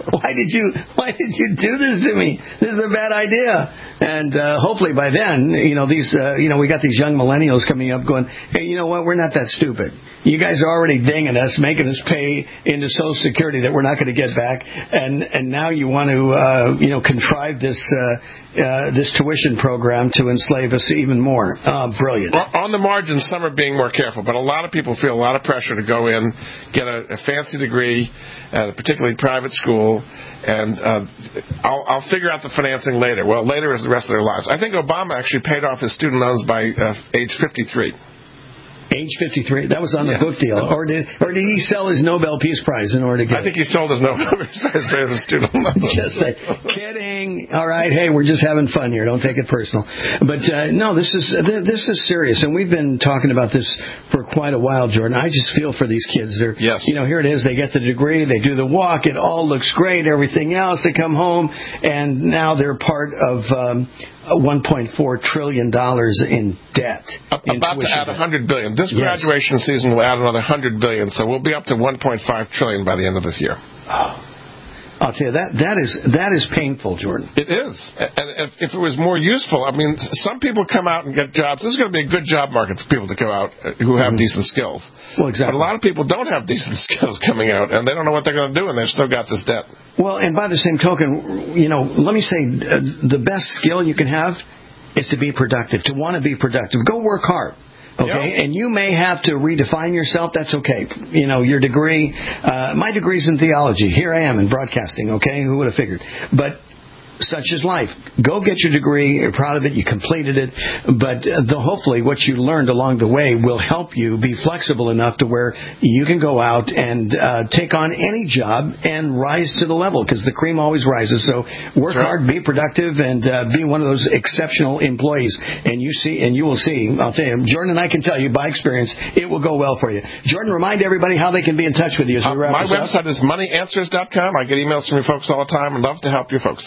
why did you why did you do this to me? This is a bad idea. And uh, hopefully by then, you know, these, uh, you know, we got these young millennials coming up going, hey, you know what? We're not that stupid. You guys are already dinging us, making us pay into Social Security that we're not going to get back, and and now you want to, uh, you know, contrive this uh, uh, this tuition program to enslave us even more. Uh, brilliant. Well, on the margin, some are being more careful, but a lot of people feel a lot of pressure to go in, get a, a fancy degree at a particularly private school, and uh, I'll, I'll figure out the financing later. Well, later is the rest of their lives. I think Obama actually paid off his student loans by uh, age fifty-three. Age fifty-three. That was on the yes. book deal, or did or did he sell his Nobel Peace Prize in order to get? I think he sold his Nobel Peace Prize as a student loan. Just say, kidding. All right, hey, we're just having fun here. Don't take it personal. But uh, no, this is this is serious, and we've been talking about this for quite a while, Jordan. I just feel for these kids. They're, yes. You know, here it is. They get the degree. They do the walk. It all looks great. Everything else. They come home, and now they're part of. Um, one point four trillion dollars in debt. In About to add one hundred billion dollars. This yes. graduation season will add another one hundred billion dollars, so we'll be up to one point five trillion dollars by the end of this year. Oh. I'll tell you, that that is that is painful, Jordan. It is. And if, if it was more useful, I mean, some people come out and get jobs. This is going to be a good job market for people to go out who have mm-hmm. decent skills. Well, exactly. But a lot of people don't have decent skills coming out, and they don't know what they're going to do, and they've still got this debt. Well, and by the same token, you know, let me say uh, the best skill you can have is to be productive, to want to be productive. Go work hard. Okay, yep. And you may have to redefine yourself. That's okay. You know, your degree, uh, my degree's in theology. Here I am in broadcasting. Okay, who would have figured? But such is life. Go get your degree. You're proud of it. You completed it. But the, hopefully what you learned along the way will help you be flexible enough to where you can go out and uh, take on any job and rise to the level, because the cream always rises. So work right. hard, be productive, and uh, be one of those exceptional employees. And you see, and you will see, I'll tell you, Jordan and I can tell you by experience, it will go well for you. Jordan, remind everybody how they can be in touch with you as we wrap uh, My this website up. is money answers dot com. I get emails from you folks all the time. I'd love to help you folks.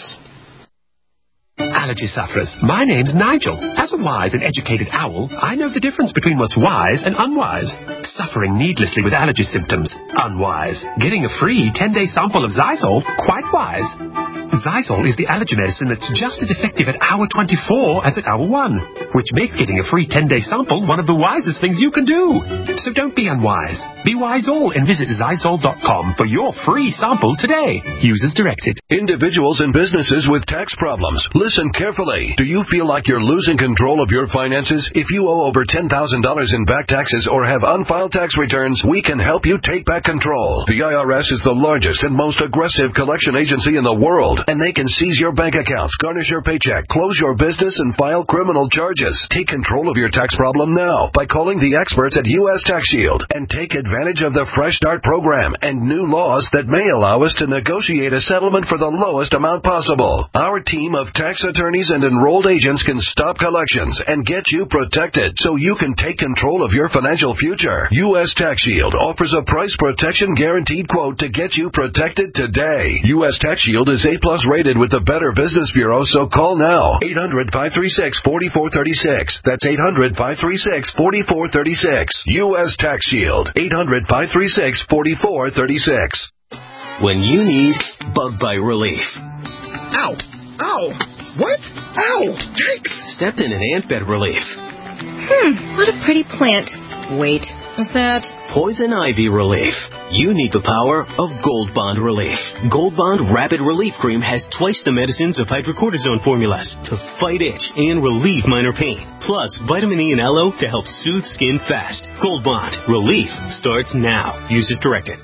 Allergy sufferers, my name's Nigel. As a wise and educated owl, I know the difference between what's wise and unwise. Suffering needlessly with allergy symptoms, unwise. Getting a free ten-day sample of Zysol, quite wise. Zysol is the allergy medicine that's just as effective at hour twenty-four as at hour one, which makes getting a free ten-day sample one of the wisest things you can do. So don't be unwise. Be wise all and visit Zysol dot com for your free sample today. Use as directed. Individuals and businesses with tax problems, listen carefully. Do you feel like you're losing control of your finances? If you owe over ten thousand dollars in back taxes or have unfiled tax returns, we can help you take back control. The I R S is the largest and most aggressive collection agency in the world, and they can seize your bank accounts, garnish your paycheck, close your business, and file criminal charges. Take control of your tax problem now by calling the experts at U S Tax Shield and take advantage of the Fresh Start program and new laws that may allow us to negotiate a settlement for the lowest amount possible. Our team of tax attorneys and enrolled agents can stop collections and get you protected so you can take control of your financial future. U S Tax Shield offers a price protection guaranteed quote to get you protected today. U S Tax Shield is A plus rated with the Better Business Bureau, so call now. eight hundred, five three six, four four three six. That's eight hundred, five three six, four four three six. U S Tax Shield. eight hundred, five three six, four four three six. When you need bug bite relief. Ow! Ow! What? Ow! Yikes! Stepped in an ant bed relief. Hmm, what a pretty plant. Wait, is that... Poison ivy relief. You need the power of Gold Bond Relief. Gold Bond Rapid Relief Cream has twice the medicines of hydrocortisone formulas to fight itch and relieve minor pain. Plus, vitamin E and aloe to help soothe skin fast. Gold Bond Relief starts now. Use as directed.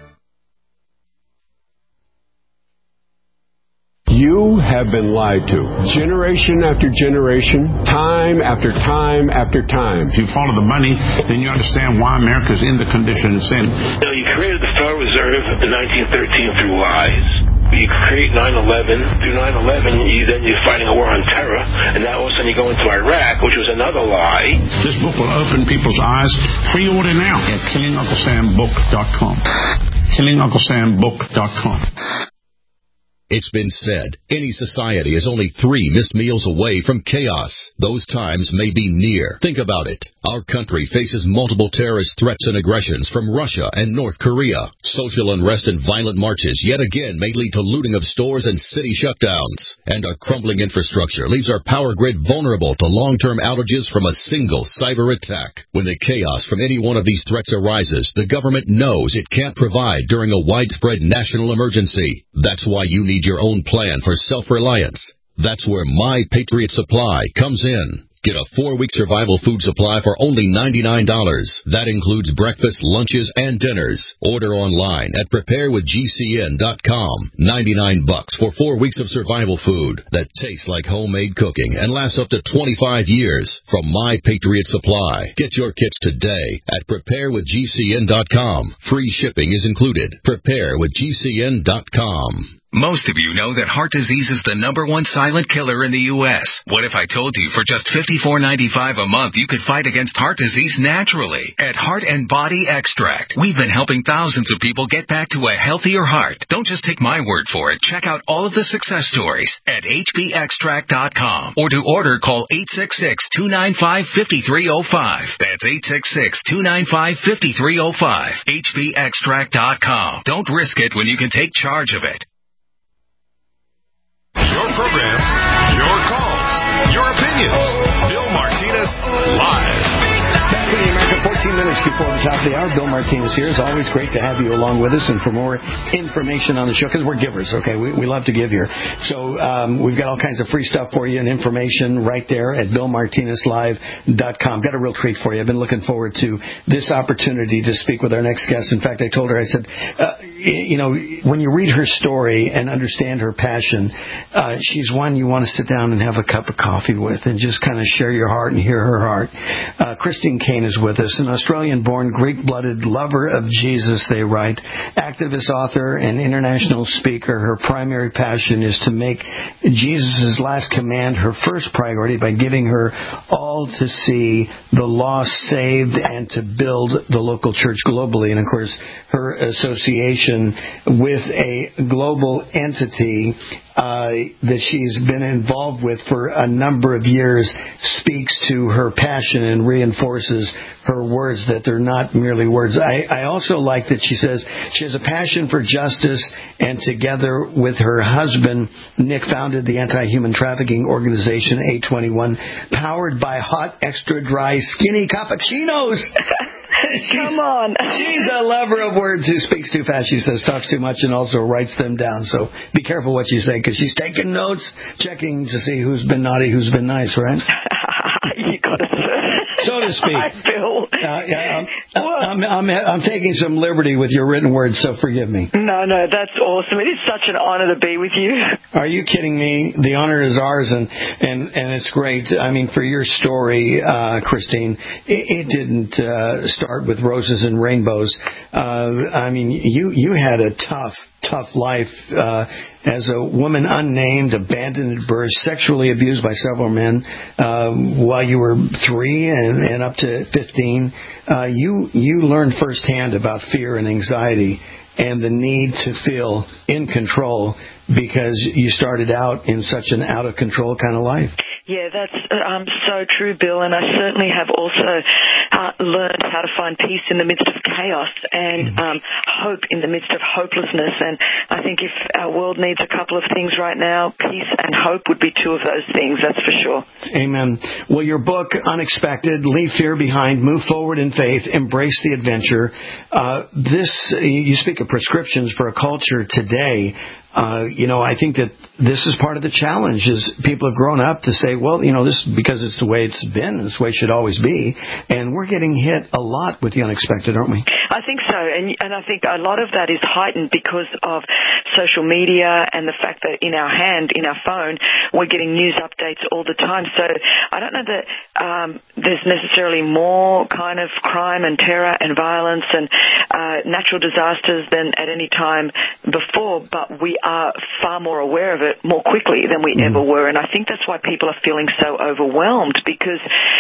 You have been lied to. Generation after generation, time after time after time. If you follow the money, then you understand why America's in the condition it's in. You know, you created the Federal Reserve in nineteen thirteen through lies. You create nine eleven. Through nine eleven, you, then you're fighting a war on terror. And now all of a sudden you go into Iraq, which was another lie. This book will open people's eyes. Pre-order now at killing uncle sam book dot com. killing uncle sam book dot com. It's been said, any society is only three missed meals away from chaos. Those times may be near. Think about it. Our country faces multiple terrorist threats and aggressions from Russia and North Korea. Social unrest and violent marches yet again may lead to looting of stores and city shutdowns. And our crumbling infrastructure leaves our power grid vulnerable to long-term outages from a single cyber attack. When the chaos from any one of these threats arises, the government knows it can't provide during a widespread national emergency. That's why you need your own plan for self-reliance. That's where My Patriot Supply comes in. Get a four-week survival food supply for only ninety-nine dollars. That includes breakfast, lunches, and dinners. Order online at prepare with G C N dot com. ninety-nine bucks for four weeks of survival food that tastes like homemade cooking and lasts up to twenty-five years from My Patriot Supply. Get your kits today at prepare with G C N dot com. Free shipping is included. prepare with G C N dot com. Most of you know that heart disease is the number one silent killer in the U S What if I told you for just fifty-four ninety-five a month you could fight against heart disease naturally? At Heart and Body Extract, we've been helping thousands of people get back to a healthier heart. Don't just take my word for it. Check out all of the success stories at H B extract dot com. Or to order, call eight six six, two nine five, five three zero five. That's eight six six, two nine five, five three zero five. H B extract dot com. Don't risk it when you can take charge of it. Your program, your calls, your opinions. Bill Martinez, live. Back with the America, fourteen minutes before the top of the hour. Bill Martinez here. It's always great to have you along with us, and for more information on the show, because we're givers, okay? We, we love to give here. So um, we've got all kinds of free stuff for you and information right there at bill martinez live dot com. Got a real treat for you. I've been looking forward to this opportunity to speak with our next guest. In fact, I told her, I said, uh, you know, when you read her story and understand her passion, uh, she's one you want to sit down and have a cup of coffee with and just kind of share your heart and hear her heart. Uh, Christine Caine is with us, an Australian-born, Greek-blooded lover of Jesus, they write. Activist, author, and international speaker, her primary passion is to make Jesus' last command her first priority by giving her all to see the lost saved and to build the local church globally. And, of course, her association with a global entity uh, that she's been involved with for a number of years speaks to her passion and reinforces her words that they're not merely words. I, I also like that she says she has a passion for justice, and together with her husband, Nick, founded the anti-human trafficking organization A twenty-one, powered by hot, extra dry, skinny cappuccinos. Come on. She's a lover of words who speaks too fast, she says, talks too much, and also writes them down. So be careful what you say, because she's taking notes, checking to see who's been naughty, who's been nice, right? You got it. So to speak. I feel. Uh, yeah, I'm, I'm, I'm, I'm taking some liberty with your written words, so forgive me. No, no, that's awesome. It is such an honor to be with you. Are you kidding me? The honor is ours, and, and, and it's great. I mean, for your story, uh, Christine, it, it didn't uh, start with roses and rainbows. Uh, I mean, you, you had a tough, tough life uh, as a woman, unnamed, abandoned at birth, sexually abused by several men uh, while you were three and, and up to fifteen. Uh, you you learned firsthand about fear and anxiety and the need to feel in control because you started out in such an out-of-control kind of life. Yeah, that's um, so true, Bill, and I certainly have also uh, learned how to find peace in the midst of chaos and um, hope in the midst of hopelessness. And I think if our world needs a couple of things right now, peace and hope would be two of those things, that's for sure. Amen. Well, your book, Unexpected, Leave Fear Behind, Move Forward in Faith, Embrace the Adventure, uh, this, you speak of prescriptions for a culture today. Uh, you know, I think that this is part of the challenge is people have grown up to say, well, you know, this because it's the way it's been, this way it should always be. And we're getting hit a lot with the unexpected, aren't we? I think so. And, and I think a lot of that is heightened because of social media and the fact that in our hand, in our phone, we're getting news updates all the time. So I don't know that um, there's necessarily more kind of crime and terror and violence and uh, natural disasters than at any time before, but we are far more aware of it more quickly than we mm. ever were. And I think that's why people are feeling so overwhelmed because um,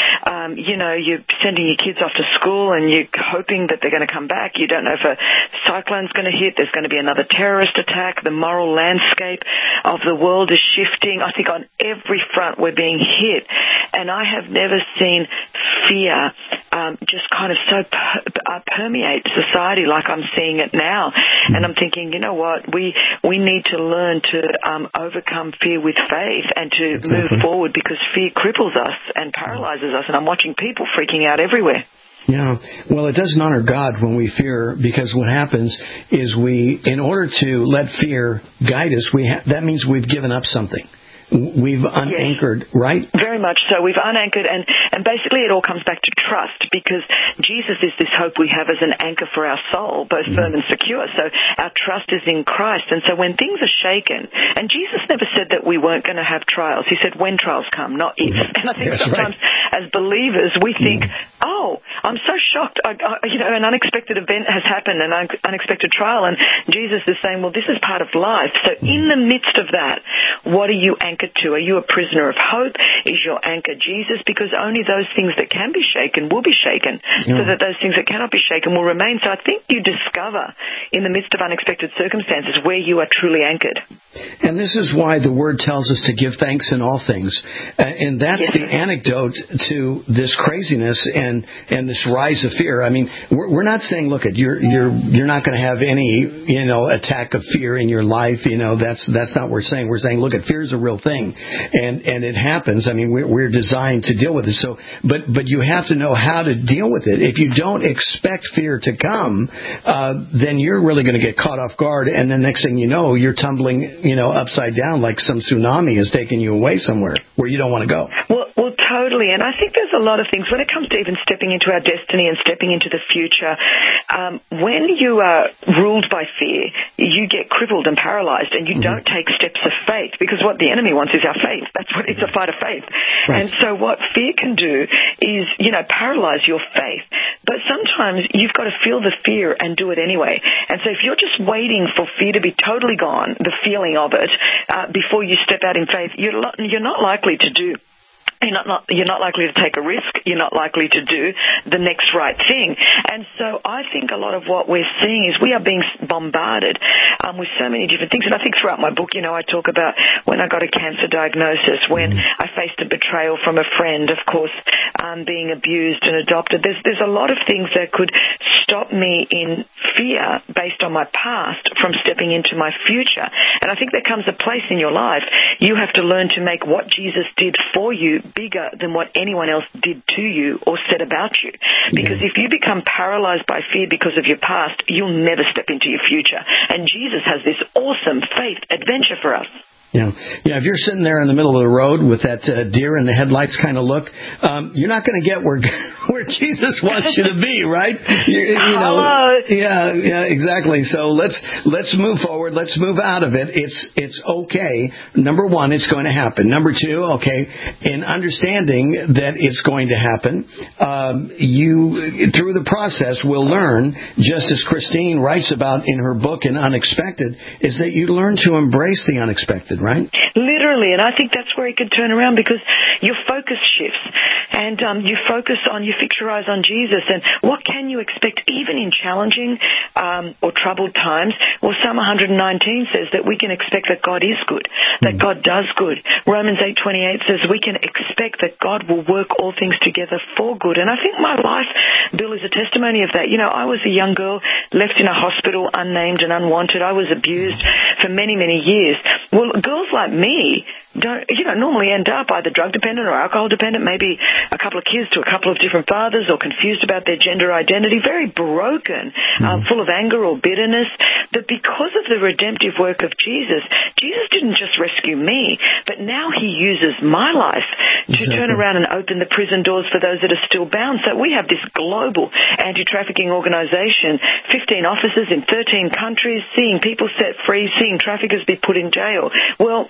Um, you know, you're sending your kids off to school and you're hoping that they're going to come back. You don't know if a cyclone's going to hit. There's going to be another terrorist attack. The moral landscape of the world is shifting. I think on every front we're being hit. And I have never seen fear um, just kind of so per- uh, permeate society like I'm seeing it now. And I'm thinking, you know what, we we need to learn to um, overcome fear with faith and to exactly. move forward, because fear cripples us and paralyzes us. And I'm watching people freaking out everywhere. Yeah, well, it doesn't honor God when we fear, because what happens is we, in order to let fear guide us, we ha- that means we've given up something. We've unanchored, yes. right? Very much so. We've unanchored, and, and basically it all comes back to trust, because Jesus is this hope we have as an anchor for our soul, both mm-hmm. firm and secure. So our trust is in Christ. And so when things are shaken, and Jesus never said that we weren't going to have trials. He said when trials come, not if. And I think That's sometimes right. as believers we think, mm-hmm. oh, I'm so shocked. I, I, you know, an unexpected event has happened, an un- unexpected trial, and Jesus is saying, well, this is part of life. So mm-hmm. in the midst of that, what are you anchored to? Are you a prisoner of hope? Is your anchor Jesus? Because only those things that can be shaken will be shaken, yeah. so that those things that cannot be shaken will remain. So I think you discover in the midst of unexpected circumstances where you are truly anchored. And this is why the Word tells us to give thanks in all things. Uh, and that's yes. the antidote to this craziness and, and this rise of fear. I mean, we're, we're not saying, look, at you're you're you're not going to have any, you know, attack of fear in your life. You know, that's that's not what we're saying. We're saying, look, at fear is a real thing. And and it happens. I mean, we're, we're designed to deal with it. So, but but you have to know how to deal with it. If you don't expect fear to come, uh, then you're really going to get caught off guard. And then next thing you know, you're tumbling, you know, upside down like some tsunami is taking you away somewhere where you don't want to go. Well, well, totally. And I think there's a lot of things when it comes to even stepping into our destiny and stepping into the future. Um, when you are ruled by fear, you get crippled and paralyzed, and you mm-hmm. don't take steps of faith, because what the enemy wants is our faith. That's what it's a fight of faith. Right. And so what fear can do is, you know, paralyze your faith. But sometimes you've got to feel the fear and do it anyway. And so if you're just waiting for fear to be totally gone, the feeling of it, uh, before you step out in faith, you're not, you're not likely to do You're not, not, you're not likely to take a risk. You're not likely to do the next right thing. And so I think a lot of what we're seeing is we are being bombarded um, with so many different things. And I think throughout my book, you know, I talk about when I got a cancer diagnosis, when I faced a betrayal from a friend, of course, um, being abused and adopted. There's, there's a lot of things that could stop me in fear based on my past from stepping into my future. And I think there comes a place in your life you have to learn to make what Jesus did for you bigger than what anyone else did to you or said about you. Because yeah. if you become paralyzed by fear because of your past, you'll never step into your future. And Jesus has this awesome faith adventure for us. Yeah, yeah. If you're sitting there in the middle of the road with that uh, deer in the headlights kind of look, um, you're not going to get where where Jesus wants you to be, right? You, you know, yeah, yeah, exactly. So let's let's move forward. Let's move out of it. It's it's okay. Number one, it's going to happen. Number two, okay, in understanding that it's going to happen, um, you through the process will learn, just as Christine writes about in her book in Unexpected, is that you learn to embrace the unexpected. Right? Literally, and I think that's where it could turn around, because your focus shifts and um, you focus on, you fix your eyes on Jesus. And what can you expect even in challenging um, or troubled times? Well, Psalm one nineteen says that we can expect that God is good, that mm. God does good. Romans eight twenty-eight says we can expect that God will work all things together for good. And I think my life, Bill, is a testimony of that. You know, I was a young girl left in a hospital, unnamed and unwanted. I was abused for many, many years. Well, girls like me don't, you know, normally end up either drug dependent or alcohol dependent, maybe a couple of kids to a couple of different fathers, or confused about their gender identity, very broken, mm-hmm. um, full of anger or bitterness. But because of the redemptive work of Jesus, Jesus didn't just rescue me, but now he uses my life to exactly. turn around and open the prison doors for those that are still bound. So we have this global anti-trafficking organization, fifteen offices in thirteen countries, seeing people set free, seeing traffickers be put in jail. Well,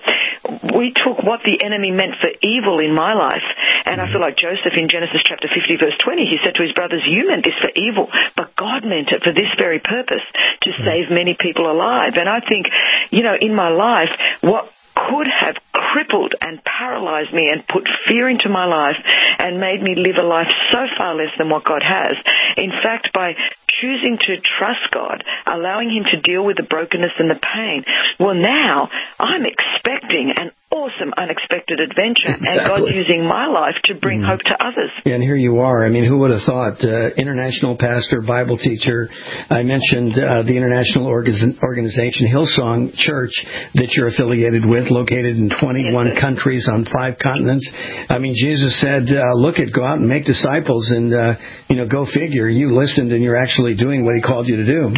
we took what the enemy meant for evil in my life, and I feel like Joseph in Genesis chapter fifty, verse twenty, he said to his brothers, you meant this for evil, but God meant it for this very purpose, to save many people alive. And I think, you know, in my life, what could have crippled and paralyzed me and put fear into my life and made me live a life so far less than what God has. In fact, by choosing to trust God, allowing Him to deal with the brokenness and the pain, well, now I'm expecting an awesome, unexpected adventure, exactly. and God's using my life to bring mm-hmm. hope to others. Yeah, and here you are. I mean, who would have thought? Uh, international pastor, Bible teacher. I mentioned uh, the international org- organization Hillsong Church that you're affiliated with, located in twenty-one yes, countries on five continents. I mean, Jesus said, uh, "Look at, go out and make disciples," and uh, you know, go figure. You listened, and you're actually doing what He called you to do.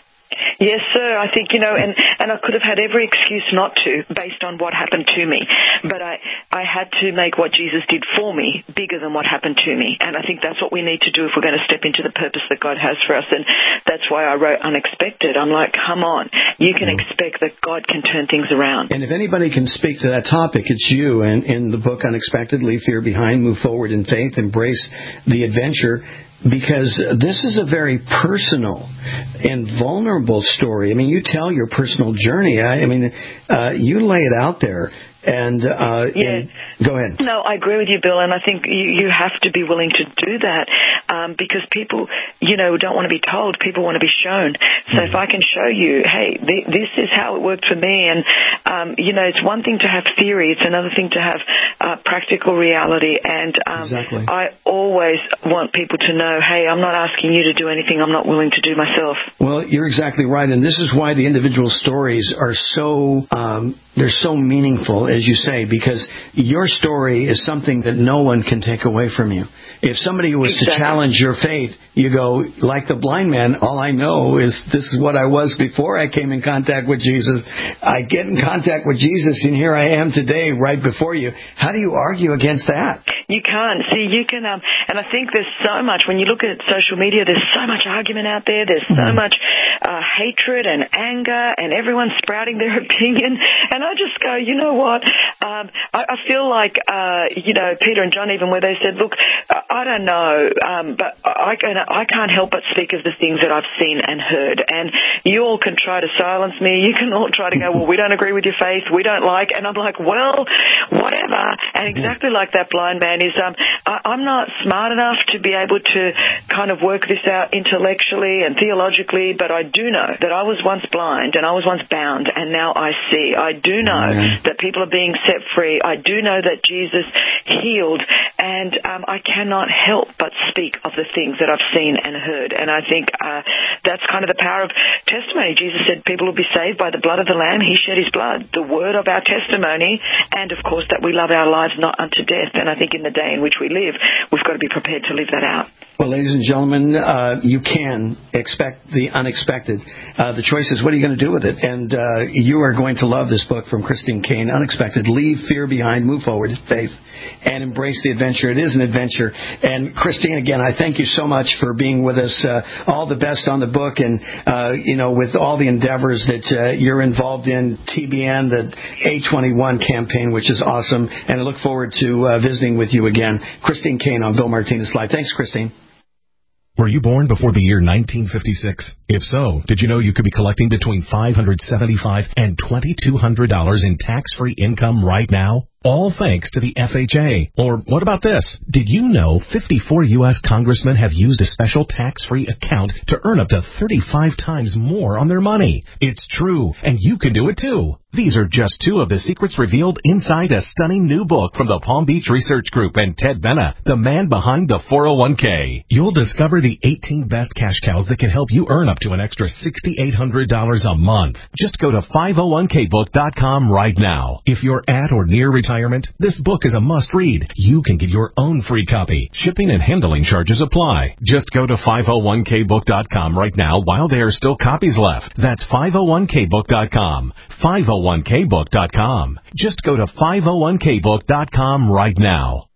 Yes, sir. I think, you know, and, and I could have had every excuse not to based on what happened to me. But I, I had to make what Jesus did for me bigger than what happened to me. And I think that's what we need to do if we're going to step into the purpose that God has for us. And that's why I wrote Unexpected. I'm like, come on. You can mm-hmm. expect that God can turn things around. And if anybody can speak to that topic, it's you. And in the book Unexpected, Leave Fear Behind, Move Forward in Faith, Embrace the Adventure. Because this is a very personal and vulnerable story. I mean, you tell your personal journey. I, I mean, uh, you lay it out there. And, uh, yeah. and go ahead. No, I agree with you, Bill, and I think you, you have to be willing to do that um, because people, you know, don't want to be told. People want to be shown. So mm-hmm. if I can show you, hey, th- this is how it worked for me, and, um, you know, it's one thing to have theory. It's another thing to have uh, practical reality. And um, exactly. I always want people to know, hey, I'm not asking you to do anything I'm not willing to do myself. Well, you're exactly right, and this is why the individual stories are so, um, they're so meaningful, as you say, because your story is something that no one can take away from you. If somebody was exactly. to challenge your faith, you go, like the blind man, all I know is this is what I was before I came in contact with Jesus. I get in contact with Jesus, and here I am today right before you. How do you argue against that? You can't. See, you can, um, and I think there's so much, when you look at social media, there's so much argument out there, there's so mm-hmm. much uh, hatred and anger, and everyone's sprouting their opinion, and I just go, you know what, um, I, I feel like, uh, you know, Peter and John even, where they said, look, I don't know, um, but I, can, I can't help but speak of the things that I've seen and heard, and you all can try to silence me, you can all try to go, well, we don't agree with your faith, we don't like, and I'm like, well, whatever, and exactly like that blind man is, um, I, I'm not smart enough to be able to kind of work this out intellectually and theologically, but I do know that I was once blind and I was once bound, and now I see. I do know mm-hmm. that people are being set free. I do know that Jesus healed, and um, I cannot help but speak of the things that I've seen and heard. And I think uh, that's kind of the power of testimony. Jesus said people will be saved by the blood of the Lamb. He shed His blood, the word of our testimony, and of course that we love our lives not unto death. And I think in the day in which we live, we've got to be prepared to live that out. Well, ladies and gentlemen, uh, you can expect the unexpected. Uh, the choice is, what are you going to do with it? And uh, you are going to love this book from Christine Caine, Unexpected. Leave fear behind, move forward in faith, and embrace the adventure. It is an adventure. And Christine, again, I thank you so much for being with us. Uh, all the best on the book, and uh, you know, with all the endeavors that uh, you're involved in, T B N, the A twenty-one campaign, which is awesome. And I look forward to uh, visiting with you again. Christine Caine on Bill Martinez Live. Thanks, Christine. Were you born before the year nineteen fifty-six? If so, did you know you could be collecting between five hundred seventy-five dollars and twenty-two hundred dollars in tax-free income right now? All thanks to the F H A. Or what about this? Did you know fifty-four U S congressmen have used a special tax-free account to earn up to thirty-five times more on their money? It's true, and you can do it too. These are just two of the secrets revealed inside a stunning new book from the Palm Beach Research Group and Ted Benna, the man behind the four oh one k. You'll discover the eighteen best cash cows that can help you earn up to an extra six thousand eight hundred dollars a month. Just go to five oh one k book dot com right now. If you're at or near retirement, this book is a must-read. You can get your own free copy. Shipping and handling charges apply. Just go to five oh one k book dot com right now while there are still copies left. That's five oh one k book dot com. five oh one k book dot com. Just go to five oh one k book dot com right now.